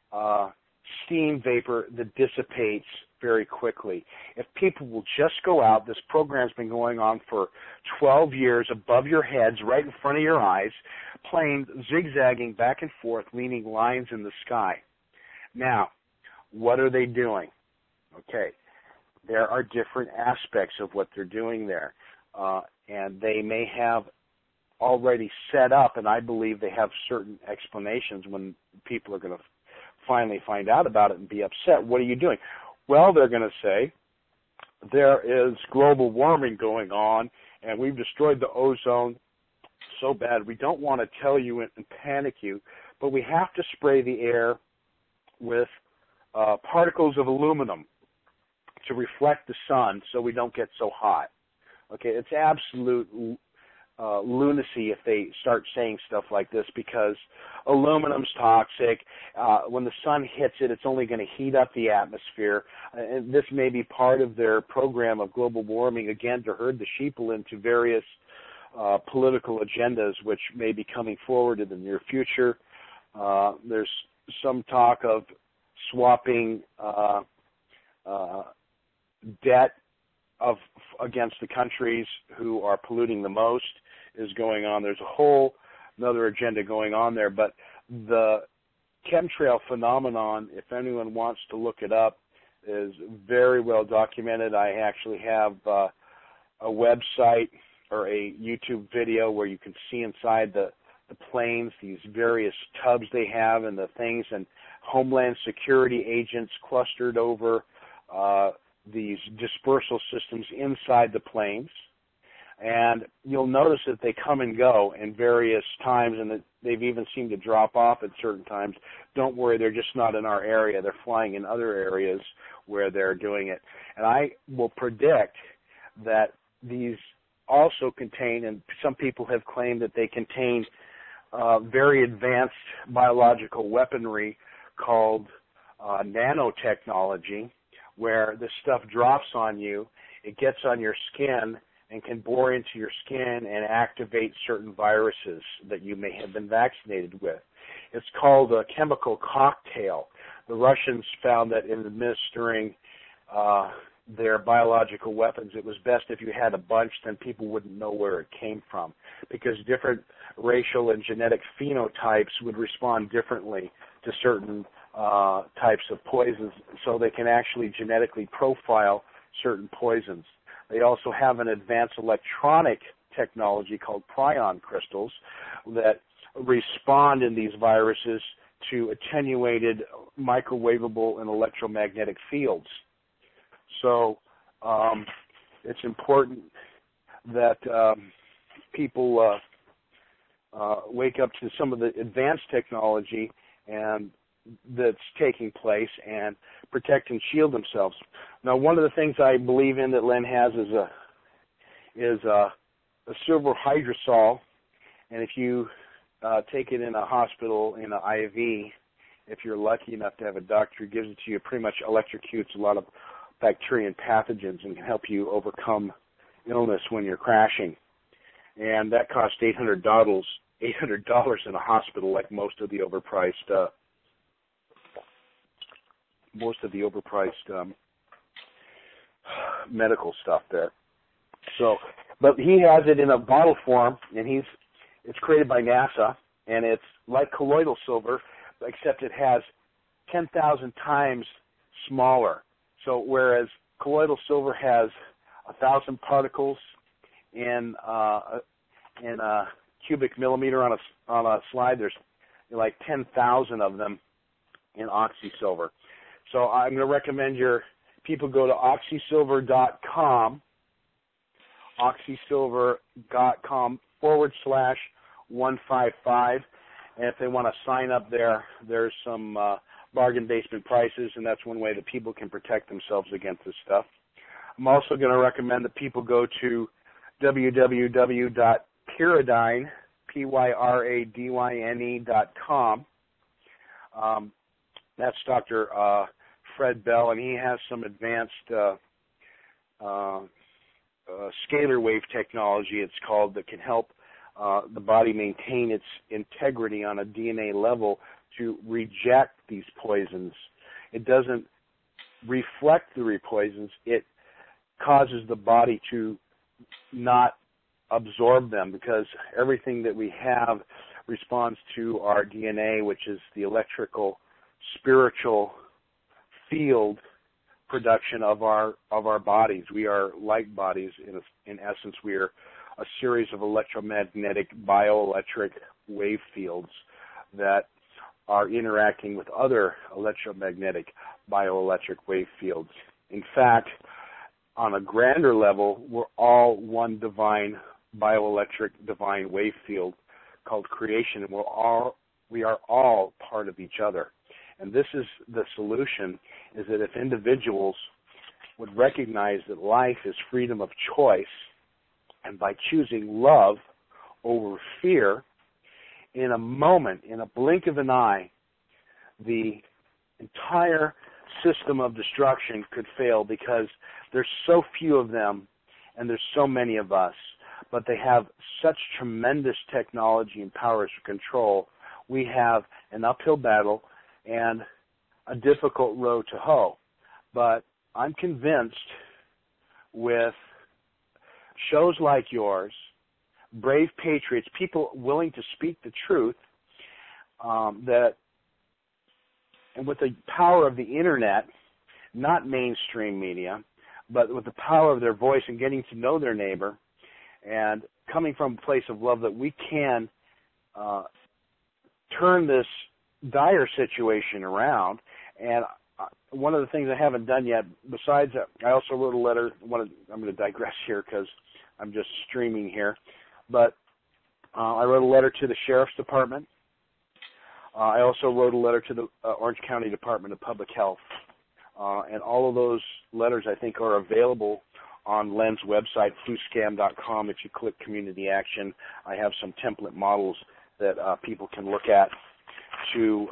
steam vapor that dissipates very quickly. If people will just go out, this program's been going on for 12 years above your heads, right in front of your eyes, planes zigzagging back and forth, leaning lines in the sky. Now, what are they doing? Okay, there are different aspects of what they're doing there, and they may have already set up, and I believe they have certain explanations when people are going to finally find out about it and be upset. What are you doing? Well, they're going to say there is global warming going on, and we've destroyed the ozone so bad we don't want to tell you and panic you, but we have to spray the air with particles of aluminum to reflect the sun so we don't get so hot. Okay, it's absolute lunacy if they start saying stuff like this, because aluminum's toxic. When the sun hits it, it's only going to heat up the atmosphere. And this may be part of their program of global warming, again, to herd the sheeple into various political agendas which may be coming forward in the near future. There's some talk of swapping debt against the countries who are polluting the most is going on. There's a whole another agenda going on there, but the chemtrail phenomenon, if anyone wants to look it up, is very well documented. I actually have a website or a YouTube video where you can see inside the planes, these various tubs they have and the things, and Homeland Security agents clustered over these dispersal systems inside the planes. And you'll notice that they come and go in various times, and that they've even seemed to drop off at certain times. Don't worry, they're just not in our area. They're flying in other areas where they're doing it. And I will predict that these also contain, and some people have claimed that they contain very advanced biological weaponry called nanotechnology, where this stuff drops on you, it gets on your skin, and can bore into your skin and activate certain viruses that you may have been vaccinated with. It's called a chemical cocktail. The Russians found that in administering their biological weapons, it was best if you had a bunch, then people wouldn't know where it came from, because different racial and genetic phenotypes would respond differently to certain types of poisons, so they can actually genetically profile certain poisons. They also have an advanced electronic technology called prion crystals that respond in these viruses to attenuated microwavable and electromagnetic fields. So it's important that people wake up to some of the advanced technology and that's taking place and protect and shield themselves. Now, one of the things I believe in that Len has is a silver hydrosol, and if you take it in a hospital in an IV, if you're lucky enough to have a doctor who gives it to you, it pretty much electrocutes a lot of bacteria and pathogens and can help you overcome illness when you're crashing. And that costs $800 in a hospital, like most of the overpriced medical stuff there. So, but he has it in a bottle form, and it's created by NASA, and it's like colloidal silver, except it has 10,000 times smaller. So whereas colloidal silver has 1,000 particles in a cubic millimeter on a slide, there's like 10,000 of them in oxysilver. So I'm going to recommend people go to oxysilver.com, oxysilver.com/155, and if they want to sign up there's some bargain basement prices, and that's one way that people can protect themselves against this stuff. I'm also going to recommend that people go to www.pyridine, pyradyne.com. That's Dr. Fred Bell, and he has some advanced scalar wave technology, it's called, that can help the body maintain its integrity on a DNA level to reject these poisons. It doesn't reflect the poisons. It causes the body to not absorb them, because everything that we have responds to our DNA, which is the electrical, spiritual field production of our bodies. We are light bodies. In essence, we are a series of electromagnetic bioelectric wave fields that are interacting with other electromagnetic bioelectric wave fields. In fact, on a grander level, we're all one divine bioelectric divine wave field called creation, and we are all part of each other. And this is the solution, is that if individuals would recognize that life is freedom of choice, and by choosing love over fear, in a moment, in a blink of an eye, the entire system of destruction could fail, because there's so few of them and there's so many of us, but they have such tremendous technology and powers to control. We have an uphill battle and a difficult road to hoe. But I'm convinced with shows like yours, brave patriots, people willing to speak the truth, and with the power of the internet, not mainstream media, but with the power of their voice and getting to know their neighbor and coming from a place of love, that we can turn this dire situation around. And one of the things I haven't done yet, besides I also wrote a letter. I'm going to digress here because I'm just streaming here, but I wrote a letter to the Sheriff's Department. I also wrote a letter to the Orange County Department of Public Health. And all of those letters, I think, are available on Len's website, fluscam.com. If you click Community Action, I have some template models that people can look at to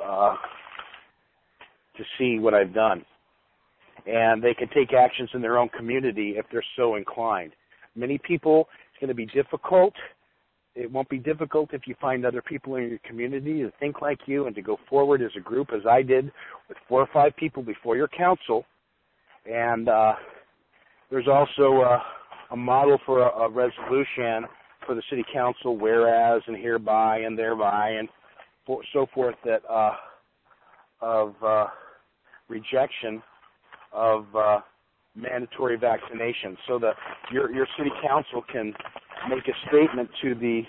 see what I've done. And they can take actions in their own community if they're so inclined. Many people, it's going to be difficult. It won't be difficult if you find other people in your community to think like you and to go forward as a group, as I did, with 4 or 5 people before your council. And there's also a model for a resolution for the city council, whereas and hereby and thereby and so forth, that of rejection of mandatory vaccination, so that your city council can make a statement to the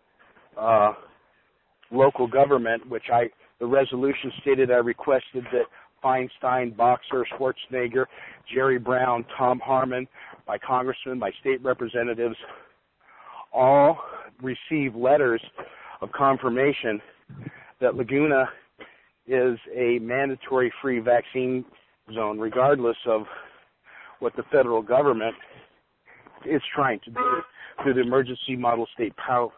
local government, which the resolution stated I requested that Feinstein, Boxer, Schwarzenegger, Jerry Brown, Tom Harmon, my congressmen, my state representatives, all receive letters of confirmation that Laguna is a mandatory free vaccine zone, regardless of what the federal government is trying to do through the Emergency Model State Powers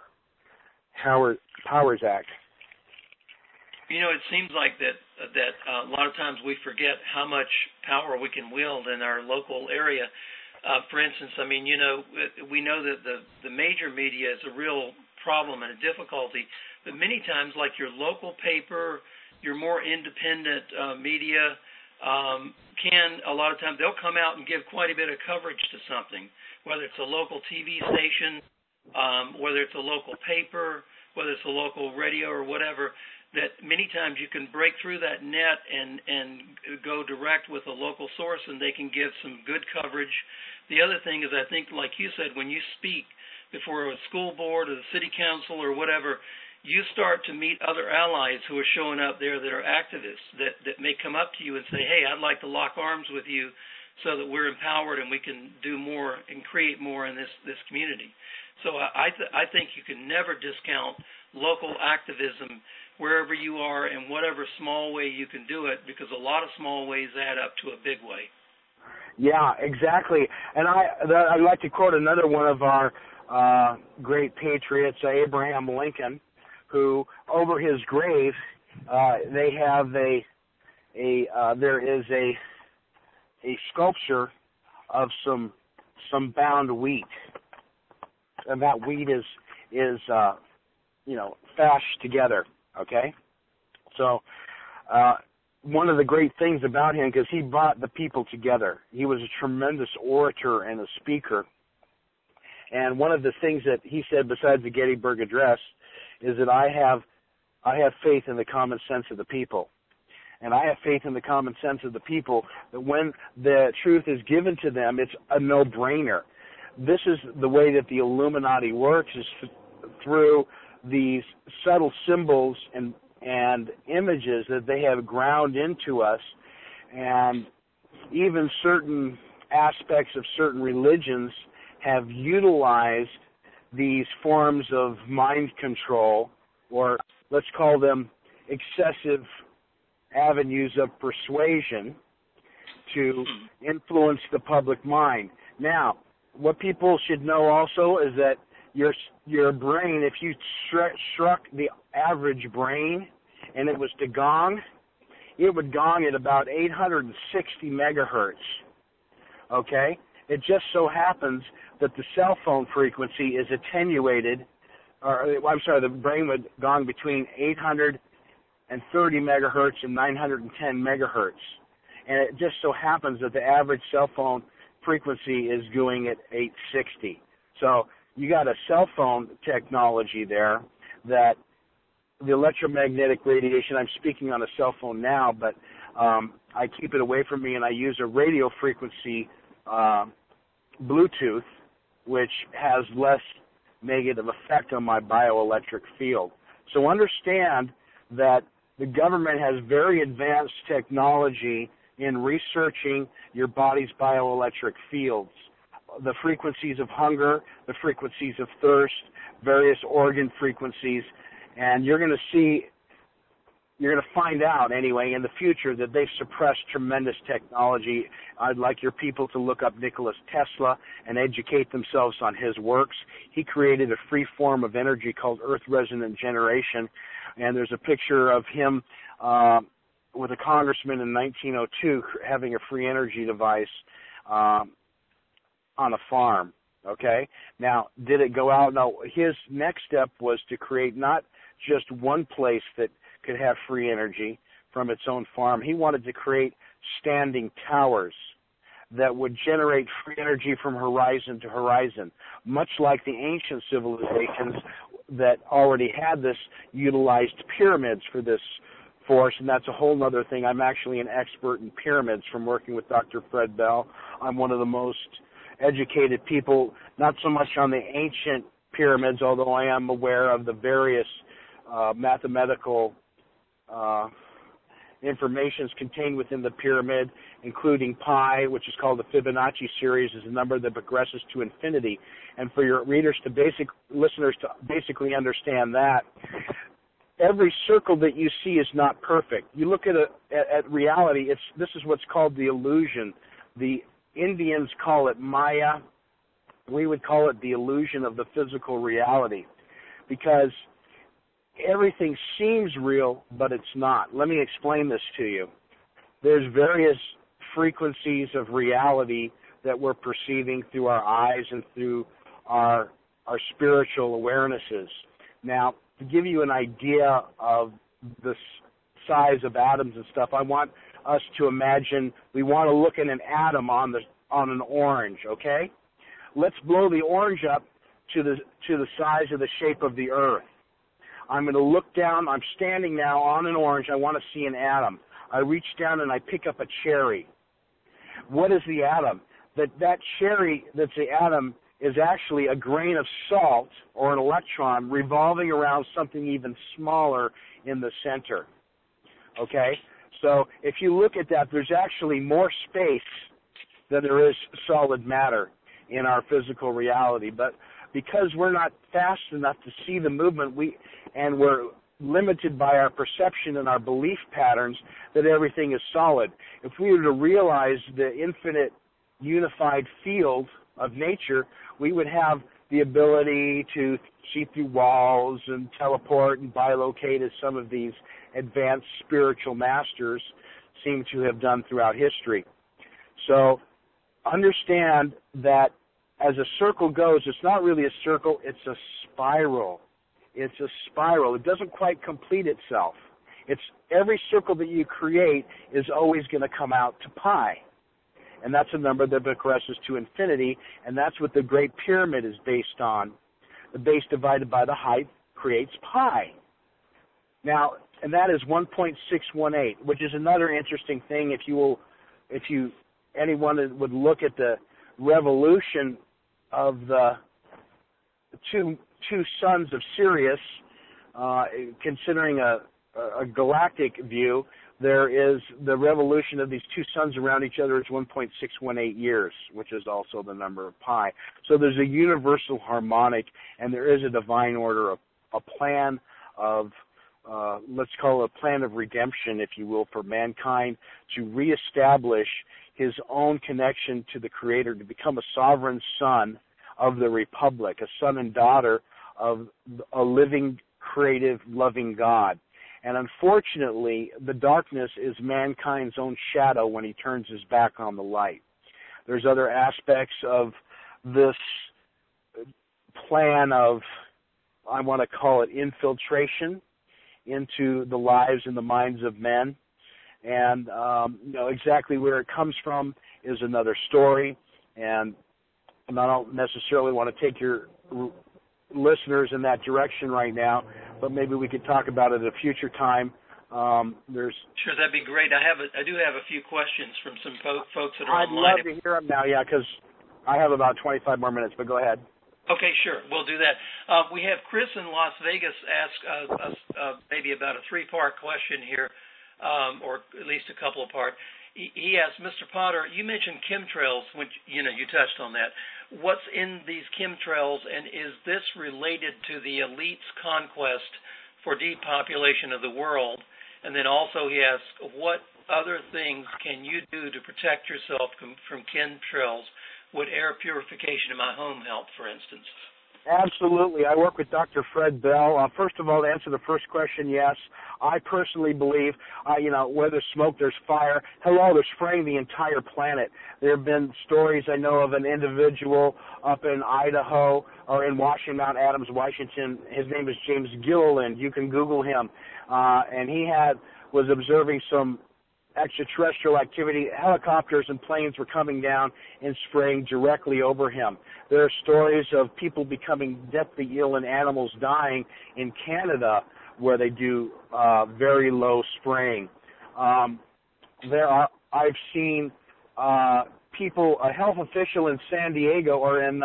Act. You know, it seems like that a lot of times we forget how much power we can wield in our local area. For instance, I mean, you know, we know that the major media is a real problem and a difficulty, but many times, like your local paper, your more independent media, can a lot of times they'll come out and give quite a bit of coverage to something, whether it's a local TV station, whether it's a local paper, whether it's a local radio or whatever, that many times you can break through that net and go direct with a local source, and they can give some good coverage. The other thing is, I think, like you said, when you speak before a school board or the city council or whatever, you start to meet other allies who are showing up there that are activists that may come up to you and say, hey, I'd like to lock arms with you so that we're empowered and we can do more and create more in this community. So I think you can never discount local activism wherever you are in whatever small way you can do it, because a lot of small ways add up to a big way. Yeah, exactly. And I'd like to quote another one of our great patriots, Abraham Lincoln, who over his grave they have there is a sculpture of some bound wheat, and that wheat is fashed together. Okay, so one of the great things about him, because he brought the people together, he was a tremendous orator and a speaker. And one of the things that he said, besides the Gettysburg Address, is that I have faith in the common sense of the people. And I have faith in the common sense of the people that when the truth is given to them, it's a no-brainer. This is the way that the Illuminati works, is through these subtle symbols and images that they have ground into us. And even certain aspects of certain religions have utilized these forms of mind control, or let's call them excessive avenues of persuasion, to influence the public mind. Now, what people should know also is that your brain, if you struck the average brain and it was to gong, it would gong at about 860 megahertz. Okay? It just so happens that the cell phone frequency is attenuated, the brain would gong between 830 megahertz and 910 megahertz. And it just so happens that the average cell phone frequency is going at 860. So you got a cell phone technology there that the electromagnetic radiation, I'm speaking on a cell phone now, but I keep it away from me, and I use a radio frequency Bluetooth, which has less negative effect on my bioelectric field. So understand that the government has very advanced technology in researching your body's bioelectric fields, the frequencies of hunger, the frequencies of thirst, various organ frequencies, and you're going to find out anyway in the future that they've suppressed tremendous technology. I'd like your people to look up Nikola Tesla and educate themselves on his works. He created a free form of energy called earth resonant generation, and there's a picture of him with a congressman in 1902 having a free energy device on a farm. Okay? Now, did it go out? No. His next step was to create not just one place that could have free energy from its own farm. He wanted to create standing towers that would generate free energy from horizon to horizon, much like the ancient civilizations that already had this utilized pyramids for this force, and that's a whole other thing. I'm actually an expert in pyramids from working with Dr. Fred Bell. I'm one of the most educated people, not so much on the ancient pyramids, although I am aware of the various mathematical information contained within the pyramid, including pi, which is called the Fibonacci series, is a number that progresses to infinity. And for your listeners to basically understand that, every circle that you see is not perfect. You look at reality, this is what's called the illusion. The Indians call it Maya. We would call it the illusion of the physical reality, because everything seems real, but it's not. Let me explain this to you. There's various frequencies of reality that we're perceiving through our eyes and through our spiritual awarenesses. Now, to give you an idea of the size of atoms and stuff, I want us to imagine we want to look at an atom on an orange, okay? Let's blow the orange up to the size of the shape of the earth. I'm going to look down. I'm standing now on an orange. I want to see an atom. I reach down and I pick up a cherry. What is the atom? That cherry that's the atom is actually a grain of salt or an electron revolving around something even smaller in the center. Okay? So if you look at that, there's actually more space than there is solid matter in our physical reality. But because we're not fast enough to see the movement, we're limited by our perception and our belief patterns that everything is solid. If we were to realize the infinite unified field of nature, we would have the ability to see through walls and teleport and bilocate, as some of these advanced spiritual masters seem to have done throughout history. So understand that as a circle goes, it's not really a circle, it's a spiral. It's a spiral. It doesn't quite complete itself. It's every circle that you create is always going to come out to pi. And that's a number that progresses to infinity, and that's what the Great Pyramid is based on. The base divided by the height creates pi. Now, and that is 1.618, which is another interesting thing. Anyone would look at the revolution of the two suns of Sirius, considering a galactic view, there is the revolution of these two suns around each other is 1.618 years, which is also the number of pi. So there's a universal harmonic, and there is a divine order, a plan of, let's call it a plan of redemption, if you will, for mankind to reestablish his own connection to the Creator, to become a sovereign son of the Republic, a son and daughter of a living, creative, loving God. And unfortunately, the darkness is mankind's own shadow when he turns his back on the light. There's other aspects of this plan of, I want to call it infiltration into the lives and the minds of men. And exactly where it comes from is another story. And I don't necessarily want to take your listeners in that direction right now, but maybe we could talk about it at a future time. There's Sure, that'd be great. I do have a few questions from some folks that are I'd online. love to hear them now, yeah, because I have about 25 more minutes, but go ahead. Okay, sure. We'll do that. We have Chris in Las Vegas ask us maybe about a three-part question here, or at least a couple of parts. He asked, Mr. Potter, you mentioned chemtrails, which, you touched on that. What's in these chemtrails, and is this related to the elite's conquest for depopulation of the world? And then also he asks, what other things can you do to protect yourself from chemtrails? Would air purification in my home help, for instance? Absolutely. I work with Dr. Fred Bell. First of all, to answer the first question, yes. I personally believe, where there's smoke, there's fire. Hello, they're spraying the entire planet. There have been stories, I know, of an individual up in Idaho or in Mount Adams, Washington. His name is James Gilliland. You can Google him. And he was observing some extraterrestrial activity. Helicopters and planes were coming down and spraying directly over him. There are stories of people becoming deathly ill and animals dying in Canada where they do very low spraying. I've seen people, a health official in San Diego or in,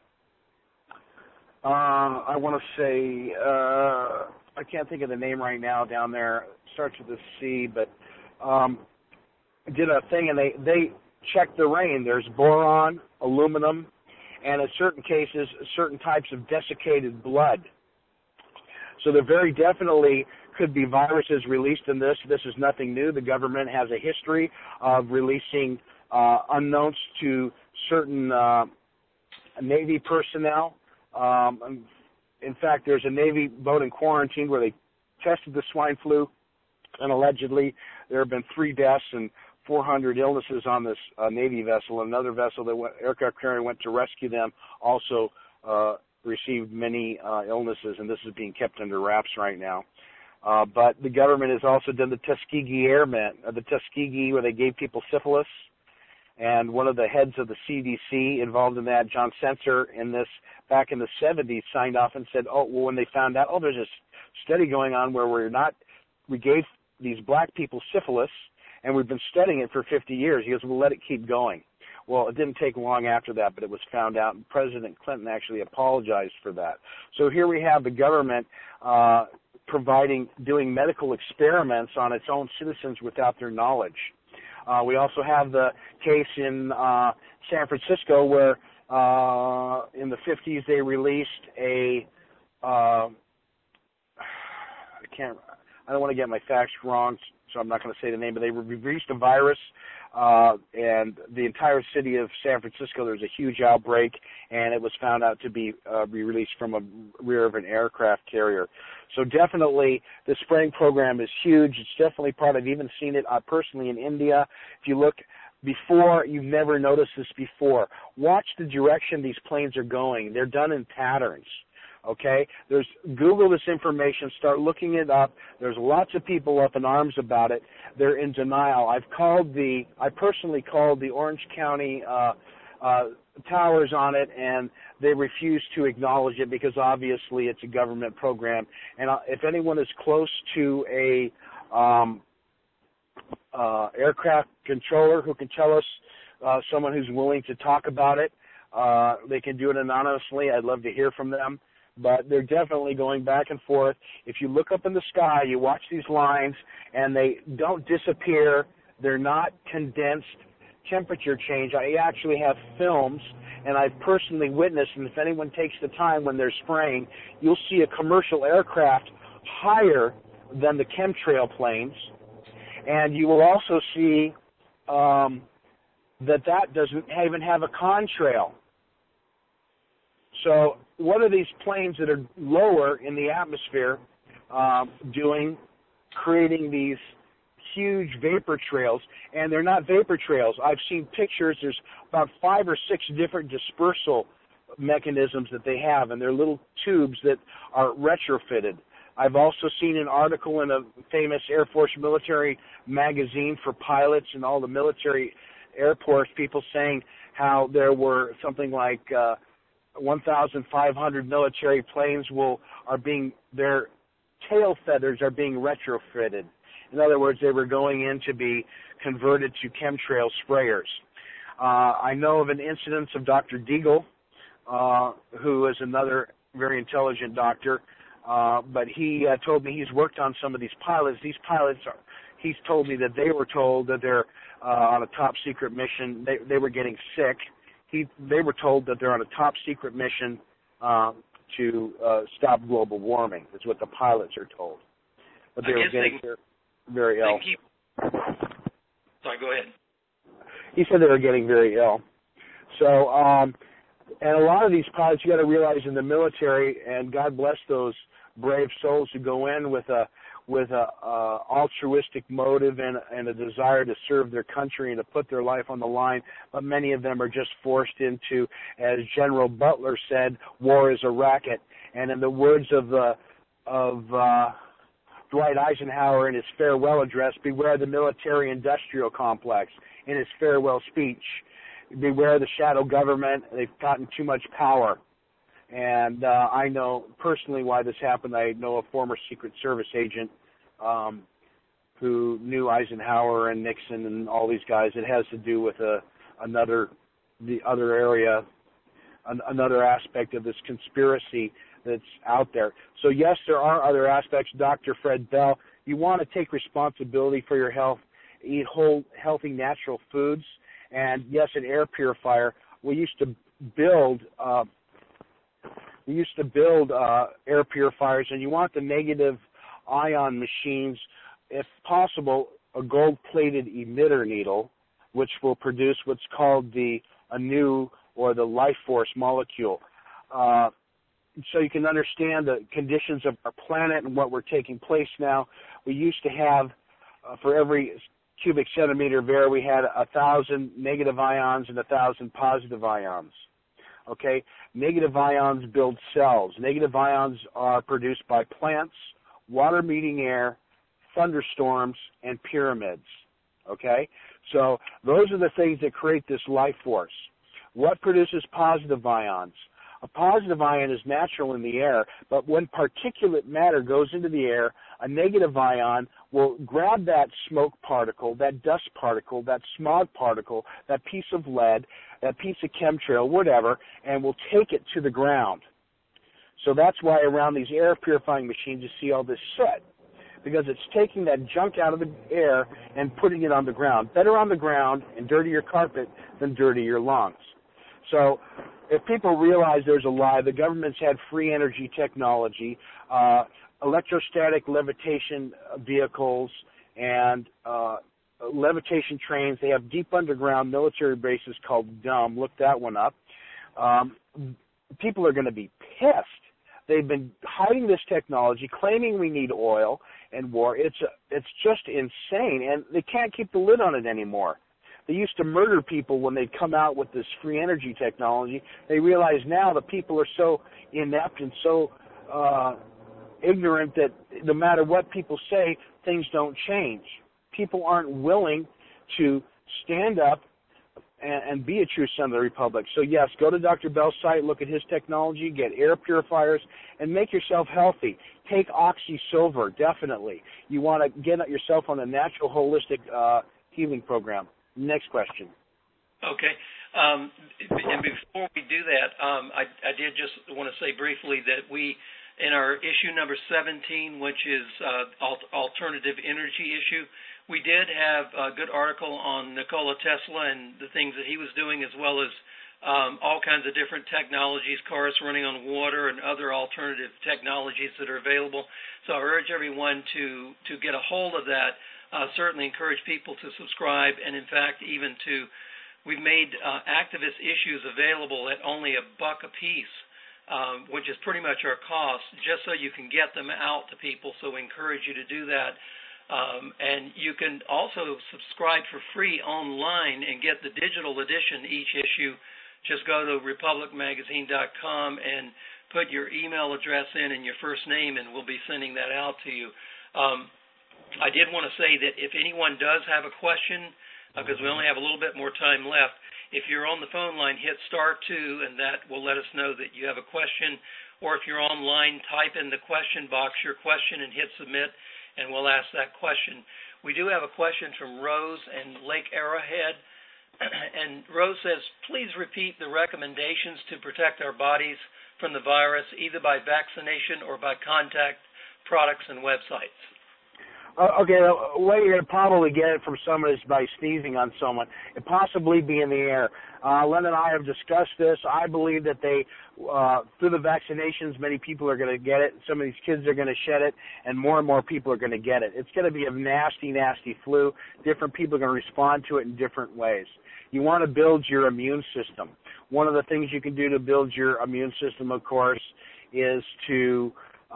I want to say, I can't think of the name right now down there. It starts with a C, but did a thing, and they checked the rain. There's boron, aluminum, and in certain cases, certain types of desiccated blood. So there very definitely could be viruses released in this. This is nothing new. The government has a history of releasing unknowns to certain Navy personnel. In fact, there's a Navy boat in quarantine where they tested the swine flu, and allegedly there have been 3 deaths and 400 illnesses on this Navy vessel. Another vessel, aircraft carrier went to rescue them, also received many illnesses, and this is being kept under wraps right now. But the government has also done the Tuskegee Airmen, the Tuskegee, where they gave people syphilis. And one of the heads of the CDC involved in that, John Sensor, in this back in the 70s, signed off and said, when they found out, there's a study going on where we gave these black people syphilis, and we've been studying it for 50 years. He goes, we'll let it keep going. Well, it didn't take long after that, but it was found out, and President Clinton actually apologized for that. So here we have the government doing medical experiments on its own citizens without their knowledge. We also have the case in San Francisco where in the 50s they released I don't want to get my facts wrong, so I'm not going to say the name, but they released a virus, and the entire city of San Francisco, there was a huge outbreak, and it was found out to be released from a rear of an aircraft carrier. So definitely the spraying program is huge. It's definitely part. I've even seen it personally in India. If you look before, you've never noticed this before. Watch the direction these planes are going. They're done in patterns. Okay? Google this information, start looking it up. There's lots of people up in arms about it. They're in denial. I personally called the Orange County towers on it, and they refuse to acknowledge it because obviously it's a government program. And if anyone is close to a aircraft controller who can tell us, someone who's willing to talk about it, they can do it anonymously. I'd love to hear from them. But they're definitely going back and forth. If you look up in the sky, you watch these lines, and they don't disappear. They're not condensed temperature change. I actually have films, and I've personally witnessed, and if anyone takes the time when they're spraying, you'll see a commercial aircraft higher than the chemtrail planes, and you will also see that doesn't even have a contrail. So what are these planes that are lower in the atmosphere doing, creating these huge vapor trails? And they're not vapor trails. I've seen pictures. There's about 5 or 6 different dispersal mechanisms that they have, and they're little tubes that are retrofitted. I've also seen an article in a famous Air Force military magazine for pilots and all the military airports, people saying how there were something like 1,500 military planes their tail feathers are being retrofitted. In other words, they were going in to be converted to chemtrail sprayers. I know of an incident of Dr. Deagle, who is another very intelligent doctor, but he told me he's worked on some of these pilots. These pilots, he's told me that they were told that they're on a top secret mission. They were getting sick. They were told that they're on a top secret mission to stop global warming, is what the pilots are told. But they were getting very ill. Sorry, go ahead. He said they were getting very ill. So, and a lot of these pilots, you got to realize in the military, and God bless those brave souls who go in with a altruistic motive and a desire to serve their country and to put their life on the line, but many of them are just forced into, as General Butler said, war is a racket. And in the words of Dwight Eisenhower in his farewell address, beware the military-industrial complex. In his farewell speech, beware the shadow government. They've gotten too much power. And I know personally why this happened. I know a former Secret Service agent who knew Eisenhower and Nixon and all these guys. It has to do with the other area, another aspect of this conspiracy that's out there. So yes, there are other aspects. Dr. Fred Bell, you want to take responsibility for your health, eat whole, healthy, natural foods, and yes, an air purifier. We used to build air purifiers, and you want the negative ion machines, if possible, a gold-plated emitter needle, which will produce what's called the Anu or the life force molecule. So you can understand the conditions of our planet and what we're taking place now. We used to have, for every cubic centimeter of air, we had 1,000 negative ions and 1,000 positive ions. Okay? Negative ions build cells. Negative ions are produced by plants, water-meeting air, thunderstorms, and pyramids. Okay? So those are the things that create this life force. What produces positive ions? A positive ion is natural in the air, but when particulate matter goes into the air, a negative ion will grab that smoke particle, that dust particle, that smog particle, that piece of lead, that piece of chemtrail, whatever, and will take it to the ground. So that's why around these air purifying machines you see all this soot, because it's taking that junk out of the air and putting it on the ground. Better on the ground and dirty your carpet than dirty your lungs. So if people realize there's a lie, the government's had free energy technology, electrostatic levitation vehicles, and levitation trains. They have deep underground military bases called DUM. Look that one up. People are going to be pissed. They've been hiding this technology, claiming we need oil and war. It's just insane, and they can't keep the lid on it anymore. They used to murder people when they'd come out with this free energy technology. They realize now the people are so inept and so ignorant that no matter what people say, things don't change. People aren't willing to stand up and be a true son of the Republic. So, yes, go to Dr. Bell's site, look at his technology, get air purifiers, and make yourself healthy. Take Oxy Silver, definitely. You want to get yourself on a natural, holistic healing program. Next question. Okay. And before we do that, I did just want to say briefly that we, in our issue number 17, which is alternative energy issue, we did have a good article on Nikola Tesla and the things that he was doing, as well as all kinds of different technologies, cars running on water and other alternative technologies that are available. So I urge everyone to get a hold of that. Certainly encourage people to subscribe, and in fact, even we've made activist issues available at only $1 a piece, which is pretty much our cost, just so you can get them out to people. So we encourage you to do that. And you can also subscribe for free online and get the digital edition each issue. Just go to republicmagazine.com and put your email address in and your first name, and we'll be sending that out to you. I did want to say that if anyone does have a question, because we only have a little bit more time left, if you're on the phone line, hit *2, and that will let us know that you have a question. Or if you're online, type in the question box your question and hit submit, and we'll ask that question. We do have a question from Rose in Lake Arrowhead. And Rose says, please repeat the recommendations to protect our bodies from the virus, either by vaccination or by contact products and websites. Okay, the way you're going to probably get it from someone is by sneezing on someone. It possibly be in the air. Len and I have discussed this. I believe that through the vaccinations, many people are going to get it. Some of these kids are going to shed it, and more people are going to get it. It's going to be a nasty, nasty flu. Different people are going to respond to it in different ways. You want to build your immune system. One of the things you can do to build your immune system, of course, is to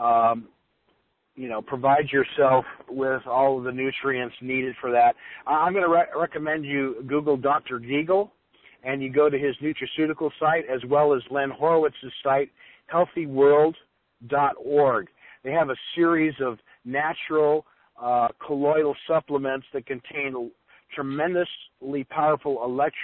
provide yourself with all of the nutrients needed for that. I'm going to recommend you Google Dr. Deagle, and you go to his nutraceutical site as well as Len Horowitz's site, healthyworld.org. They have a series of natural colloidal supplements that contain tremendously powerful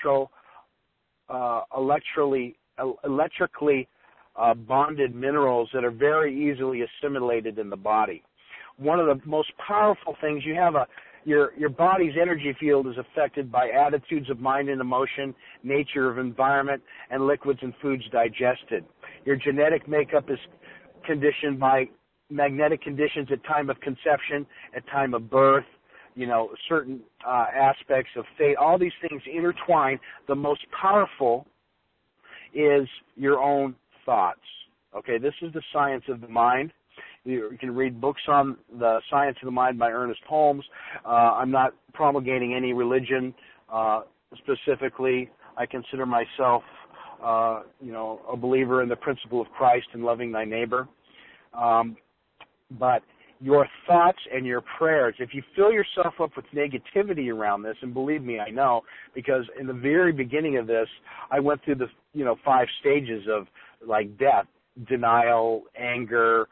electrically bonded minerals that are very easily assimilated in the body. One of the most powerful things, you have your body's energy field is affected by attitudes of mind and emotion, nature of environment, and liquids and foods digested. Your genetic makeup is conditioned by magnetic conditions at time of conception, at time of birth, certain aspects of fate. All these things intertwine. The most powerful is your own thoughts. Okay, this is the science of the mind. You can read books on the science of the mind by Ernest Holmes. I'm not promulgating any religion specifically. I consider myself, a believer in the principle of Christ and loving thy neighbor. But your thoughts and your prayers, if you fill yourself up with negativity around this, and believe me, I know, because in the very beginning of this, I went through the 5 stages of like death, denial, anger,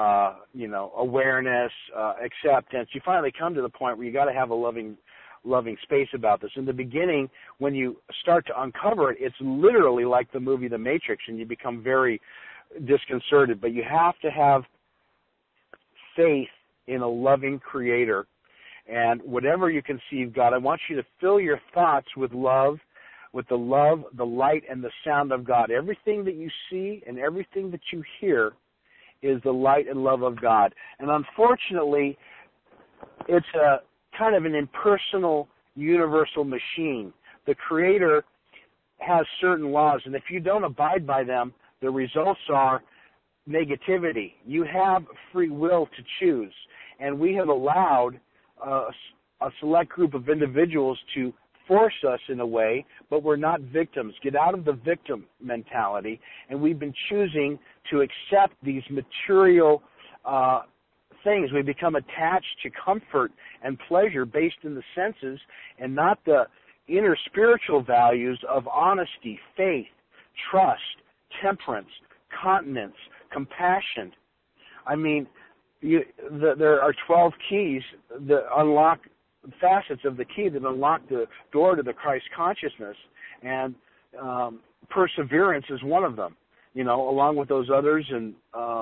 awareness, acceptance. You finally come to the point where you got to have a loving space about this. In the beginning, when you start to uncover it, it's literally like the movie The Matrix, and you become very disconcerted. But you have to have faith in a loving creator, and whatever you conceive, God, I want you to fill your thoughts with love, the light, and the sound of God. Everything that you see and everything that you hear is the light and love of God. And unfortunately, it's a kind of an impersonal, universal machine. The Creator has certain laws, and if you don't abide by them, the results are negativity. You have free will to choose, and we have allowed a select group of individuals to force us in a way, but we're not victims. Get out of the victim mentality, and we've been choosing to accept these material things. We become attached to comfort and pleasure based in the senses and not the inner spiritual values of honesty, faith, trust, temperance, continence, compassion. I mean, there are 12 keys that unlock facets of the key that unlock the door to the Christ consciousness, and perseverance is one of them, along with those others. And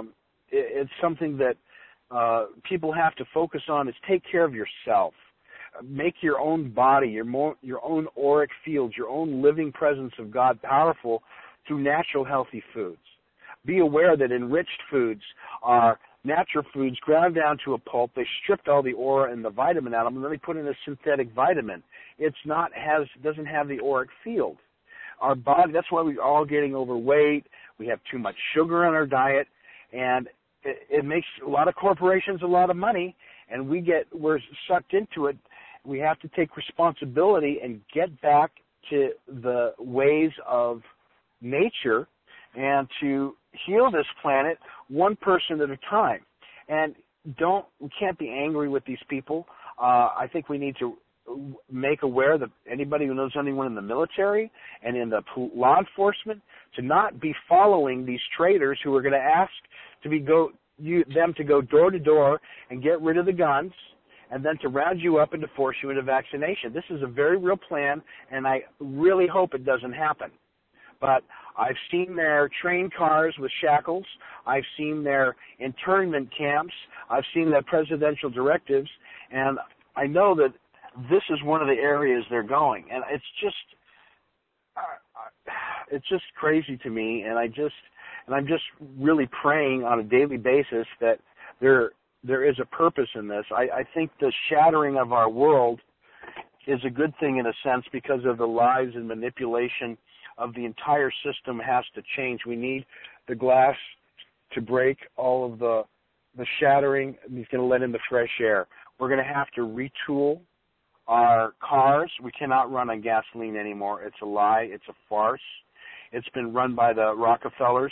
it's something that people have to focus on, is take care of yourself. Make your own body, your own auric field, your own living presence of God powerful through natural healthy foods. Be aware that enriched foods are natural foods ground down to a pulp. They stripped all the aura and the vitamin out of them, and then they put in a synthetic vitamin. Doesn't have the auric field. Our body, that's why we're all getting overweight. We have too much sugar in our diet, and it makes a lot of corporations a lot of money, and we're sucked into it. We have to take responsibility and get back to the ways of nature and to heal this planet one person at a time. And we can't be angry with these people. I think we need to make aware that anybody who knows anyone in the military and in the law enforcement to not be following these traitors who are going to ask them to go door to door and get rid of the guns, and then to round you up and to force you into vaccination. This is a very real plan, and I really hope it doesn't happen. But I've seen their train cars with shackles. I've seen their internment camps. I've seen their presidential directives, and I know that this is one of the areas they're going. And it's just crazy to me. And I'm just really praying on a daily basis that there is a purpose in this. I think the shattering of our world is a good thing in a sense because of the lies and manipulation of the entire system has to change. We need the glass to break all of the shattering. He's going to let in the fresh air. We're going to have to retool our cars. We cannot run on gasoline anymore. It's a lie. It's a farce. It's been run by the Rockefellers.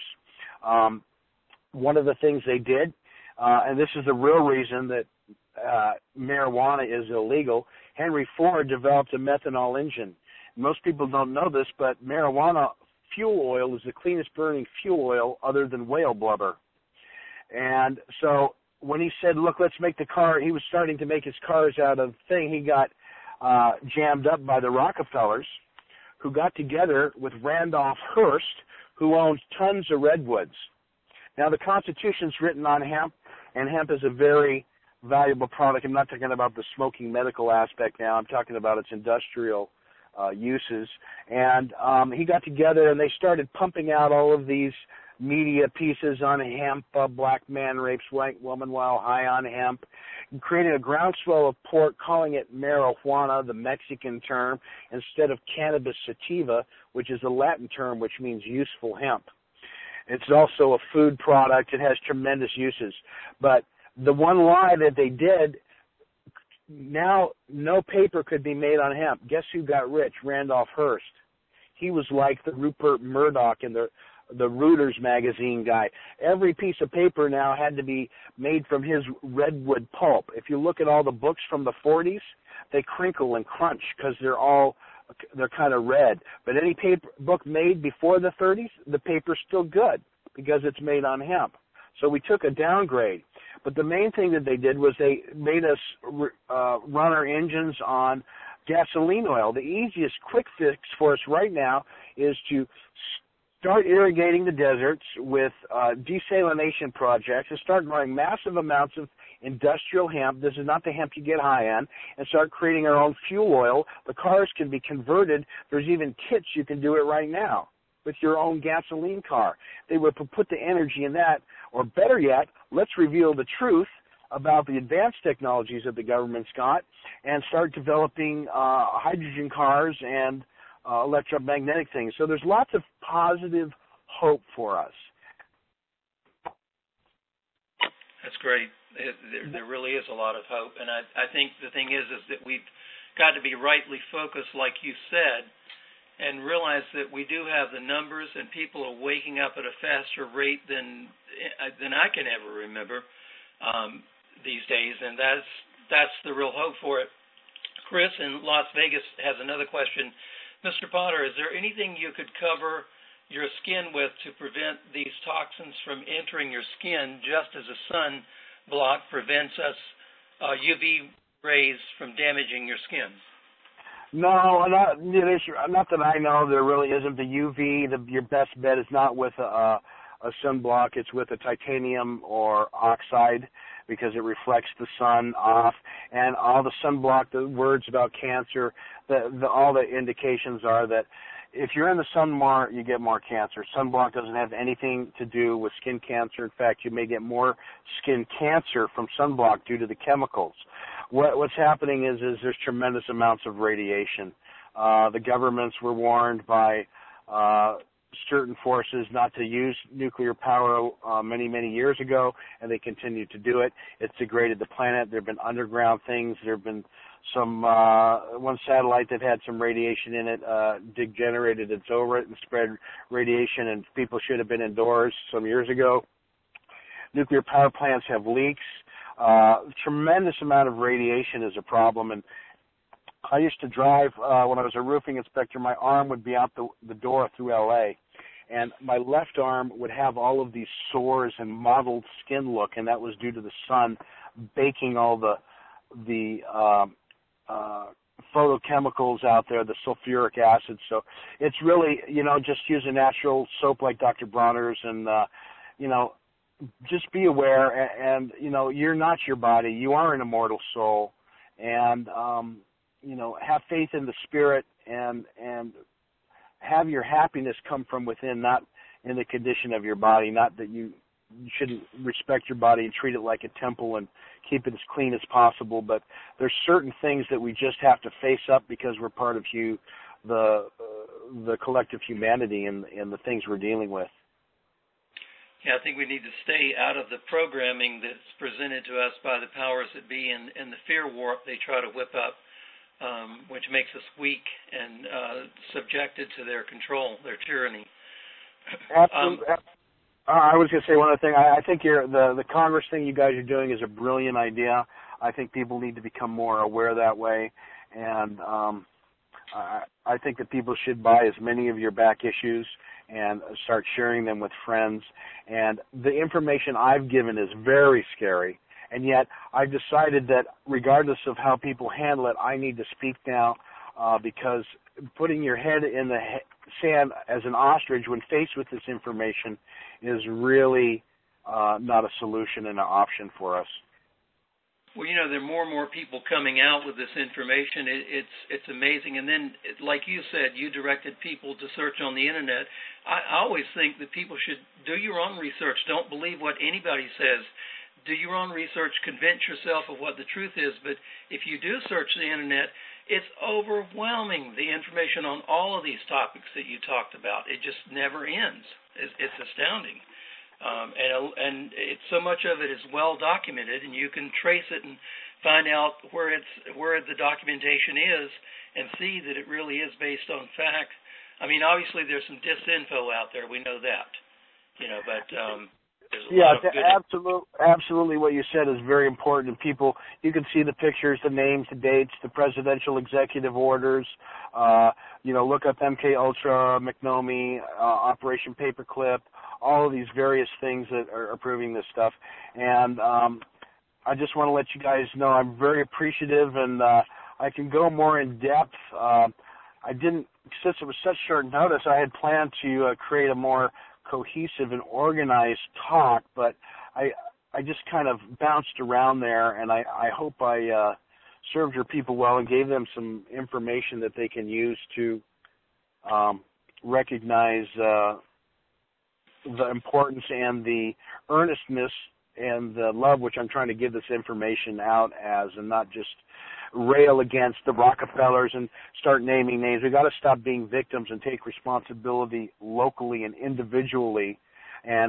One of the things they did, and this is the real reason that marijuana is illegal, Henry Ford developed a methanol engine. Most people don't know this, but marijuana fuel oil is the cleanest burning fuel oil other than whale blubber. And so when he said, look, let's make the car, he was starting to make his cars out of thing, he got jammed up by the Rockefellers, who got together with Randolph Hearst, who owns tons of redwoods. Now, the Constitution's written on hemp, and hemp is a very valuable product. I'm not talking about the smoking medical aspect now. I'm talking about its industrial uses. And he got together, and they started pumping out all of these media pieces on hemp. Black man rapes white woman while high on hemp, and creating a groundswell of pork, calling it marijuana, the Mexican term, instead of cannabis sativa, which is a Latin term which means useful hemp. It's also a food product. It has tremendous uses. But the one lie that they did, now no paper could be made on hemp. Guess who got rich? Randolph Hearst. He was like the Rupert Murdoch in the Reuters magazine guy. Every piece of paper now had to be made from his redwood pulp. If you look at all the books from the 40s, they crinkle and crunch because they're kind of red. But any book made before the 30s, the paper's still good because it's made on hemp. So we took a downgrade. But the main thing that they did was they made us run our engines on gasoline oil. The easiest quick fix for us right now is to start irrigating the deserts with desalination projects and start growing massive amounts of industrial hemp. This is not the hemp you get high on, and start creating our own fuel oil. The cars can be converted. There's even kits you can do it right now with your own gasoline car. They would put the energy in that, or better yet, let's reveal the truth about the advanced technologies that the government's got and start developing hydrogen cars and electromagnetic things. So there's lots of positive hope for us. That's great. There really is a lot of hope. And I think the thing is that we've got to be rightly focused, like you said, and realize that we do have the numbers, and people are waking up at a faster rate than I can ever remember these days, and that's the real hope for it. Chris in Las Vegas has another question. Mr. Potter, is there anything you could cover your skin with to prevent these toxins from entering your skin, just as a sun block prevents us UV rays from damaging your skin? No, not that I know. There really isn't. The UV, your best bet is not with a sunblock. It's with a titanium or oxide because it reflects the sun off. And all the sunblock, the words about cancer, all the indications are that if you're in the sun more, you get more cancer. Sunblock doesn't have anything to do with skin cancer. In fact, you may get more skin cancer from sunblock due to the chemicals. What's happening is there's tremendous amounts of radiation. The governments were warned by certain forces not to use nuclear power many, many years ago, and they continue to do it. It's degraded the planet. There have been underground things. There have been some one satellite that had some radiation in it degenerated its orbit and spread radiation, and people should have been indoors some years ago. Nuclear power plants have leaks. Tremendous amount of radiation is a problem, and I used to drive when I was a roofing inspector. My arm would be out the door through L.A., and my left arm would have all of these sores and mottled skin look, and that was due to the sun baking all the photochemicals out there, the sulfuric acid. So it's really, just use a natural soap like Dr. Bronner's and, just be aware. And, you're not your body. You are an immortal soul. And, have faith in the spirit and have your happiness come from within, not in the condition of your body. Not that you shouldn't respect your body and treat it like a temple and keep it as clean as possible, but there's certain things that we just have to face up because we're part of the collective humanity and the things we're dealing with. Yeah, I think we need to stay out of the programming that's presented to us by the powers that be and the fear warp they try to whip up, which makes us weak and subjected to their control, their tyranny. Absolutely. I was going to say one other thing. I think the Congress thing you guys are doing is a brilliant idea. I think people need to become more aware that way, and I think that people should buy as many of your back issues and start sharing them with friends. And the information I've given is very scary, and yet I've decided that regardless of how people handle it, I need to speak now because putting your head in the sand as an ostrich when faced with this information is really not a solution and an option for us. Well, there are more and more people coming out with this information. It's amazing. And then, like you said, you directed people to search on the Internet. I always think that people should do your own research. Don't believe what anybody says. Do your own research. Convince yourself of what the truth is. But if you do search the Internet, it's overwhelming, the information on all of these topics that you talked about. It just never ends. It's astounding. And so much of it is well documented, and you can trace it and find out where the documentation is and see that it really is based on fact. I mean, obviously there's some disinfo out there. We know that, but there's a lot of good. Absolutely. What you said is very important. And people, you can see the pictures, the names, the dates, the presidential executive orders. Look up MK Ultra, McNamee, Operation Paperclip, all of these various things that are proving this stuff. And I just want to let you guys know I'm very appreciative, and I can go more in depth. Since it was such short notice, I had planned to create a more cohesive and organized talk, but I just kind of bounced around there, and I hope I served your people well and gave them some information that they can use to recognize the importance and the earnestness and the love which I'm trying to give this information out as, and not just rail against the Rockefellers and start naming names. We've got to stop being victims and take responsibility locally and individually, and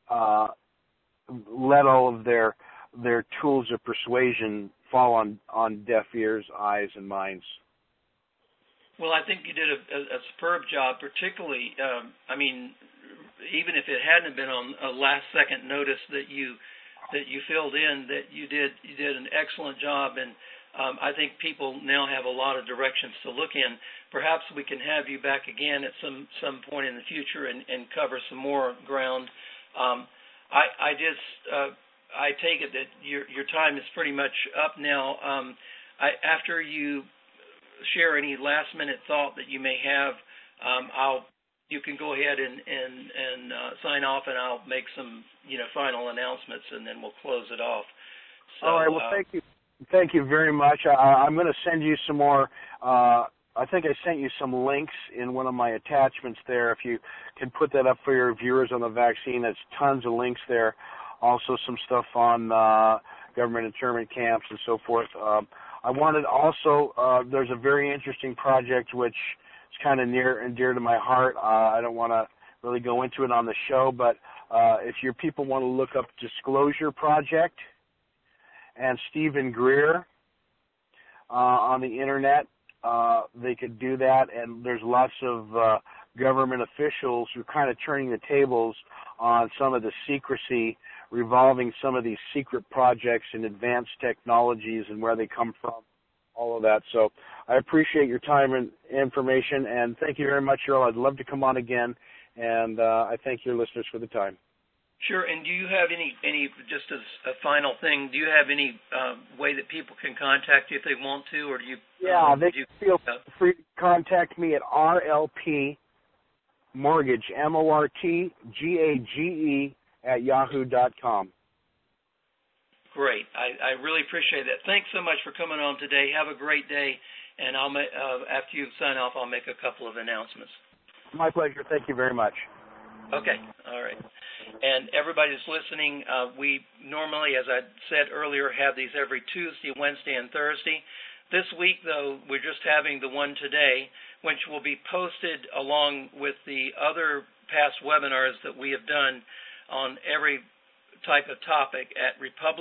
let all of their tools of persuasion fall on deaf ears, eyes, and minds. Well, I think you did a superb job, particularly, even if it hadn't been on a last-second notice that you filled in, that you did an excellent job, and I think people now have a lot of directions to look in. Perhaps we can have you back again at some point in the future and cover some more ground. I take it that your time is pretty much up now. After you share any last-minute thought that you may have, you can go ahead and sign off, and I'll make some final announcements, and then we'll close it off. So, all right. Well, thank you. Thank you very much. I'm going to send you some more. I think I sent you some links in one of my attachments there. If you can put that up for your viewers on the vaccine, there's tons of links there. Also some stuff on government internment camps and so forth. I wanted also, there's a very interesting project which is kind of near and dear to my heart. I don't want to really go into it on the show, but if your people want to look up Disclosure Project and Stephen Greer on the Internet, they could do that. And there's lots of government officials who are kind of turning the tables on some of the secrecy revolving some of these secret projects and advanced technologies and where they come from, all of that. So I appreciate your time and information, and thank you very much, Earl. I'd love to come on again, and I thank your listeners for the time. Sure. And do you have any just as a final thing, do you have any way that people can contact you if they want to, or do you? Yeah, they can feel free to contact me at RLP Mortgage, MORTGAGE @yahoo.com. Great. I really appreciate that. Thanks so much for coming on today. Have a great day. And I'll after you sign off, I'll make a couple of announcements. My pleasure. Thank you very much. Okay. All right. And everybody that's listening, we normally, as I said earlier, have these every Tuesday, Wednesday, and Thursday. This week, though, we're just having the one today, which will be posted along with the other past webinars that we have done on every type of topic at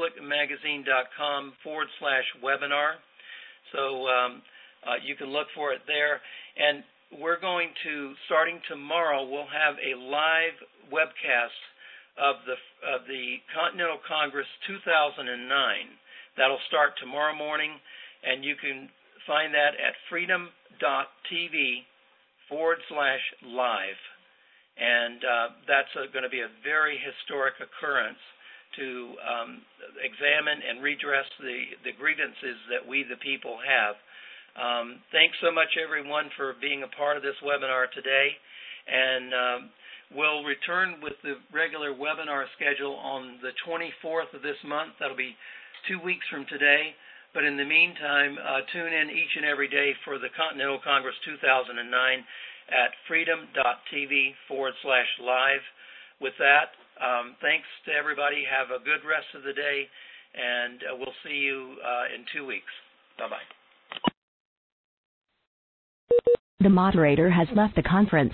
republicmagazine.com/webinar. So you can look for it there. And we're going to, starting tomorrow, we'll have a live webcast of the Continental Congress 2009. That'll start tomorrow morning, and you can find that at freedom.tv/live. And that's going to be a very historic occurrence to examine and redress the grievances that we, the people, have. Thanks so much, everyone, for being a part of this webinar today. And we'll return with the regular webinar schedule on the 24th of this month. That'll be 2 weeks from today. But in the meantime, tune in each and every day for the Continental Congress 2009 at freedom.tv/live. With that, thanks to everybody. Have a good rest of the day, and we'll see you in 2 weeks. Bye-bye. The moderator has left the conference.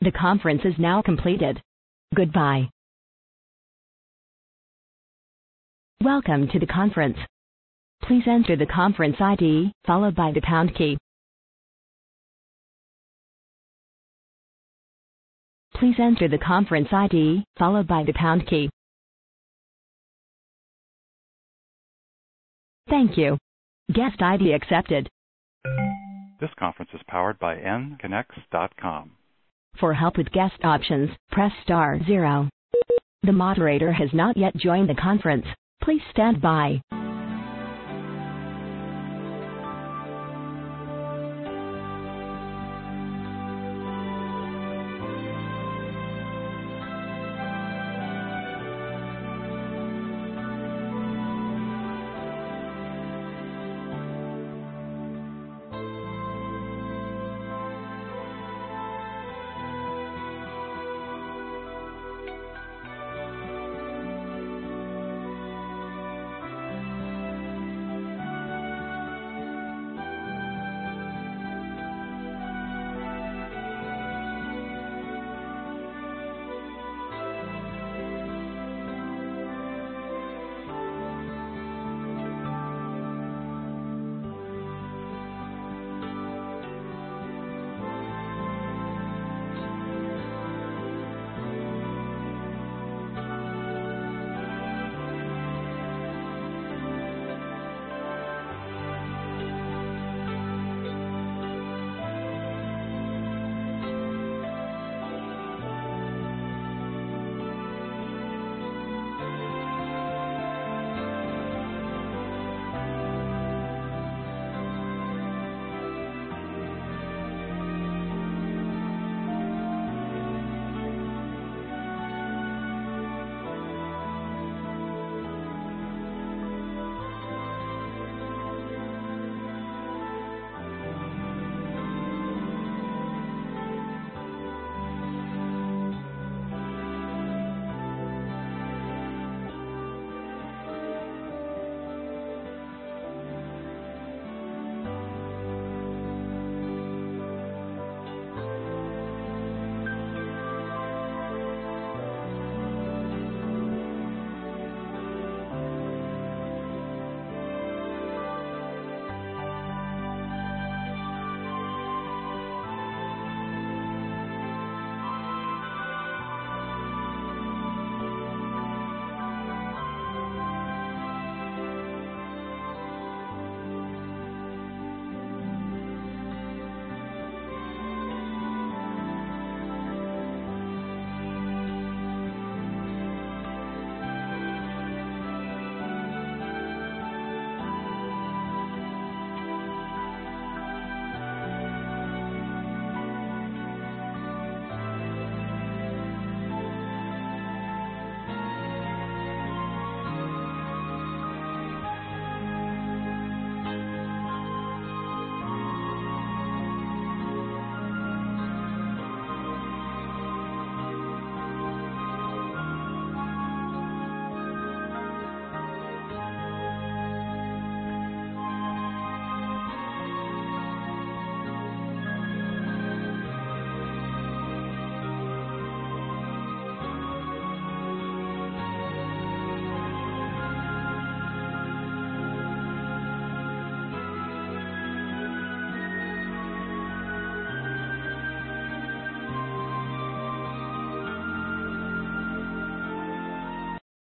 The conference is now completed. Goodbye. Welcome to the conference. Please enter the conference ID, followed by the pound key. Please enter the conference ID, followed by the pound key. Thank you. Guest ID accepted. This conference is powered by NConnects.com. For help with guest options, press *0. The moderator has not yet joined the conference. Please stand by.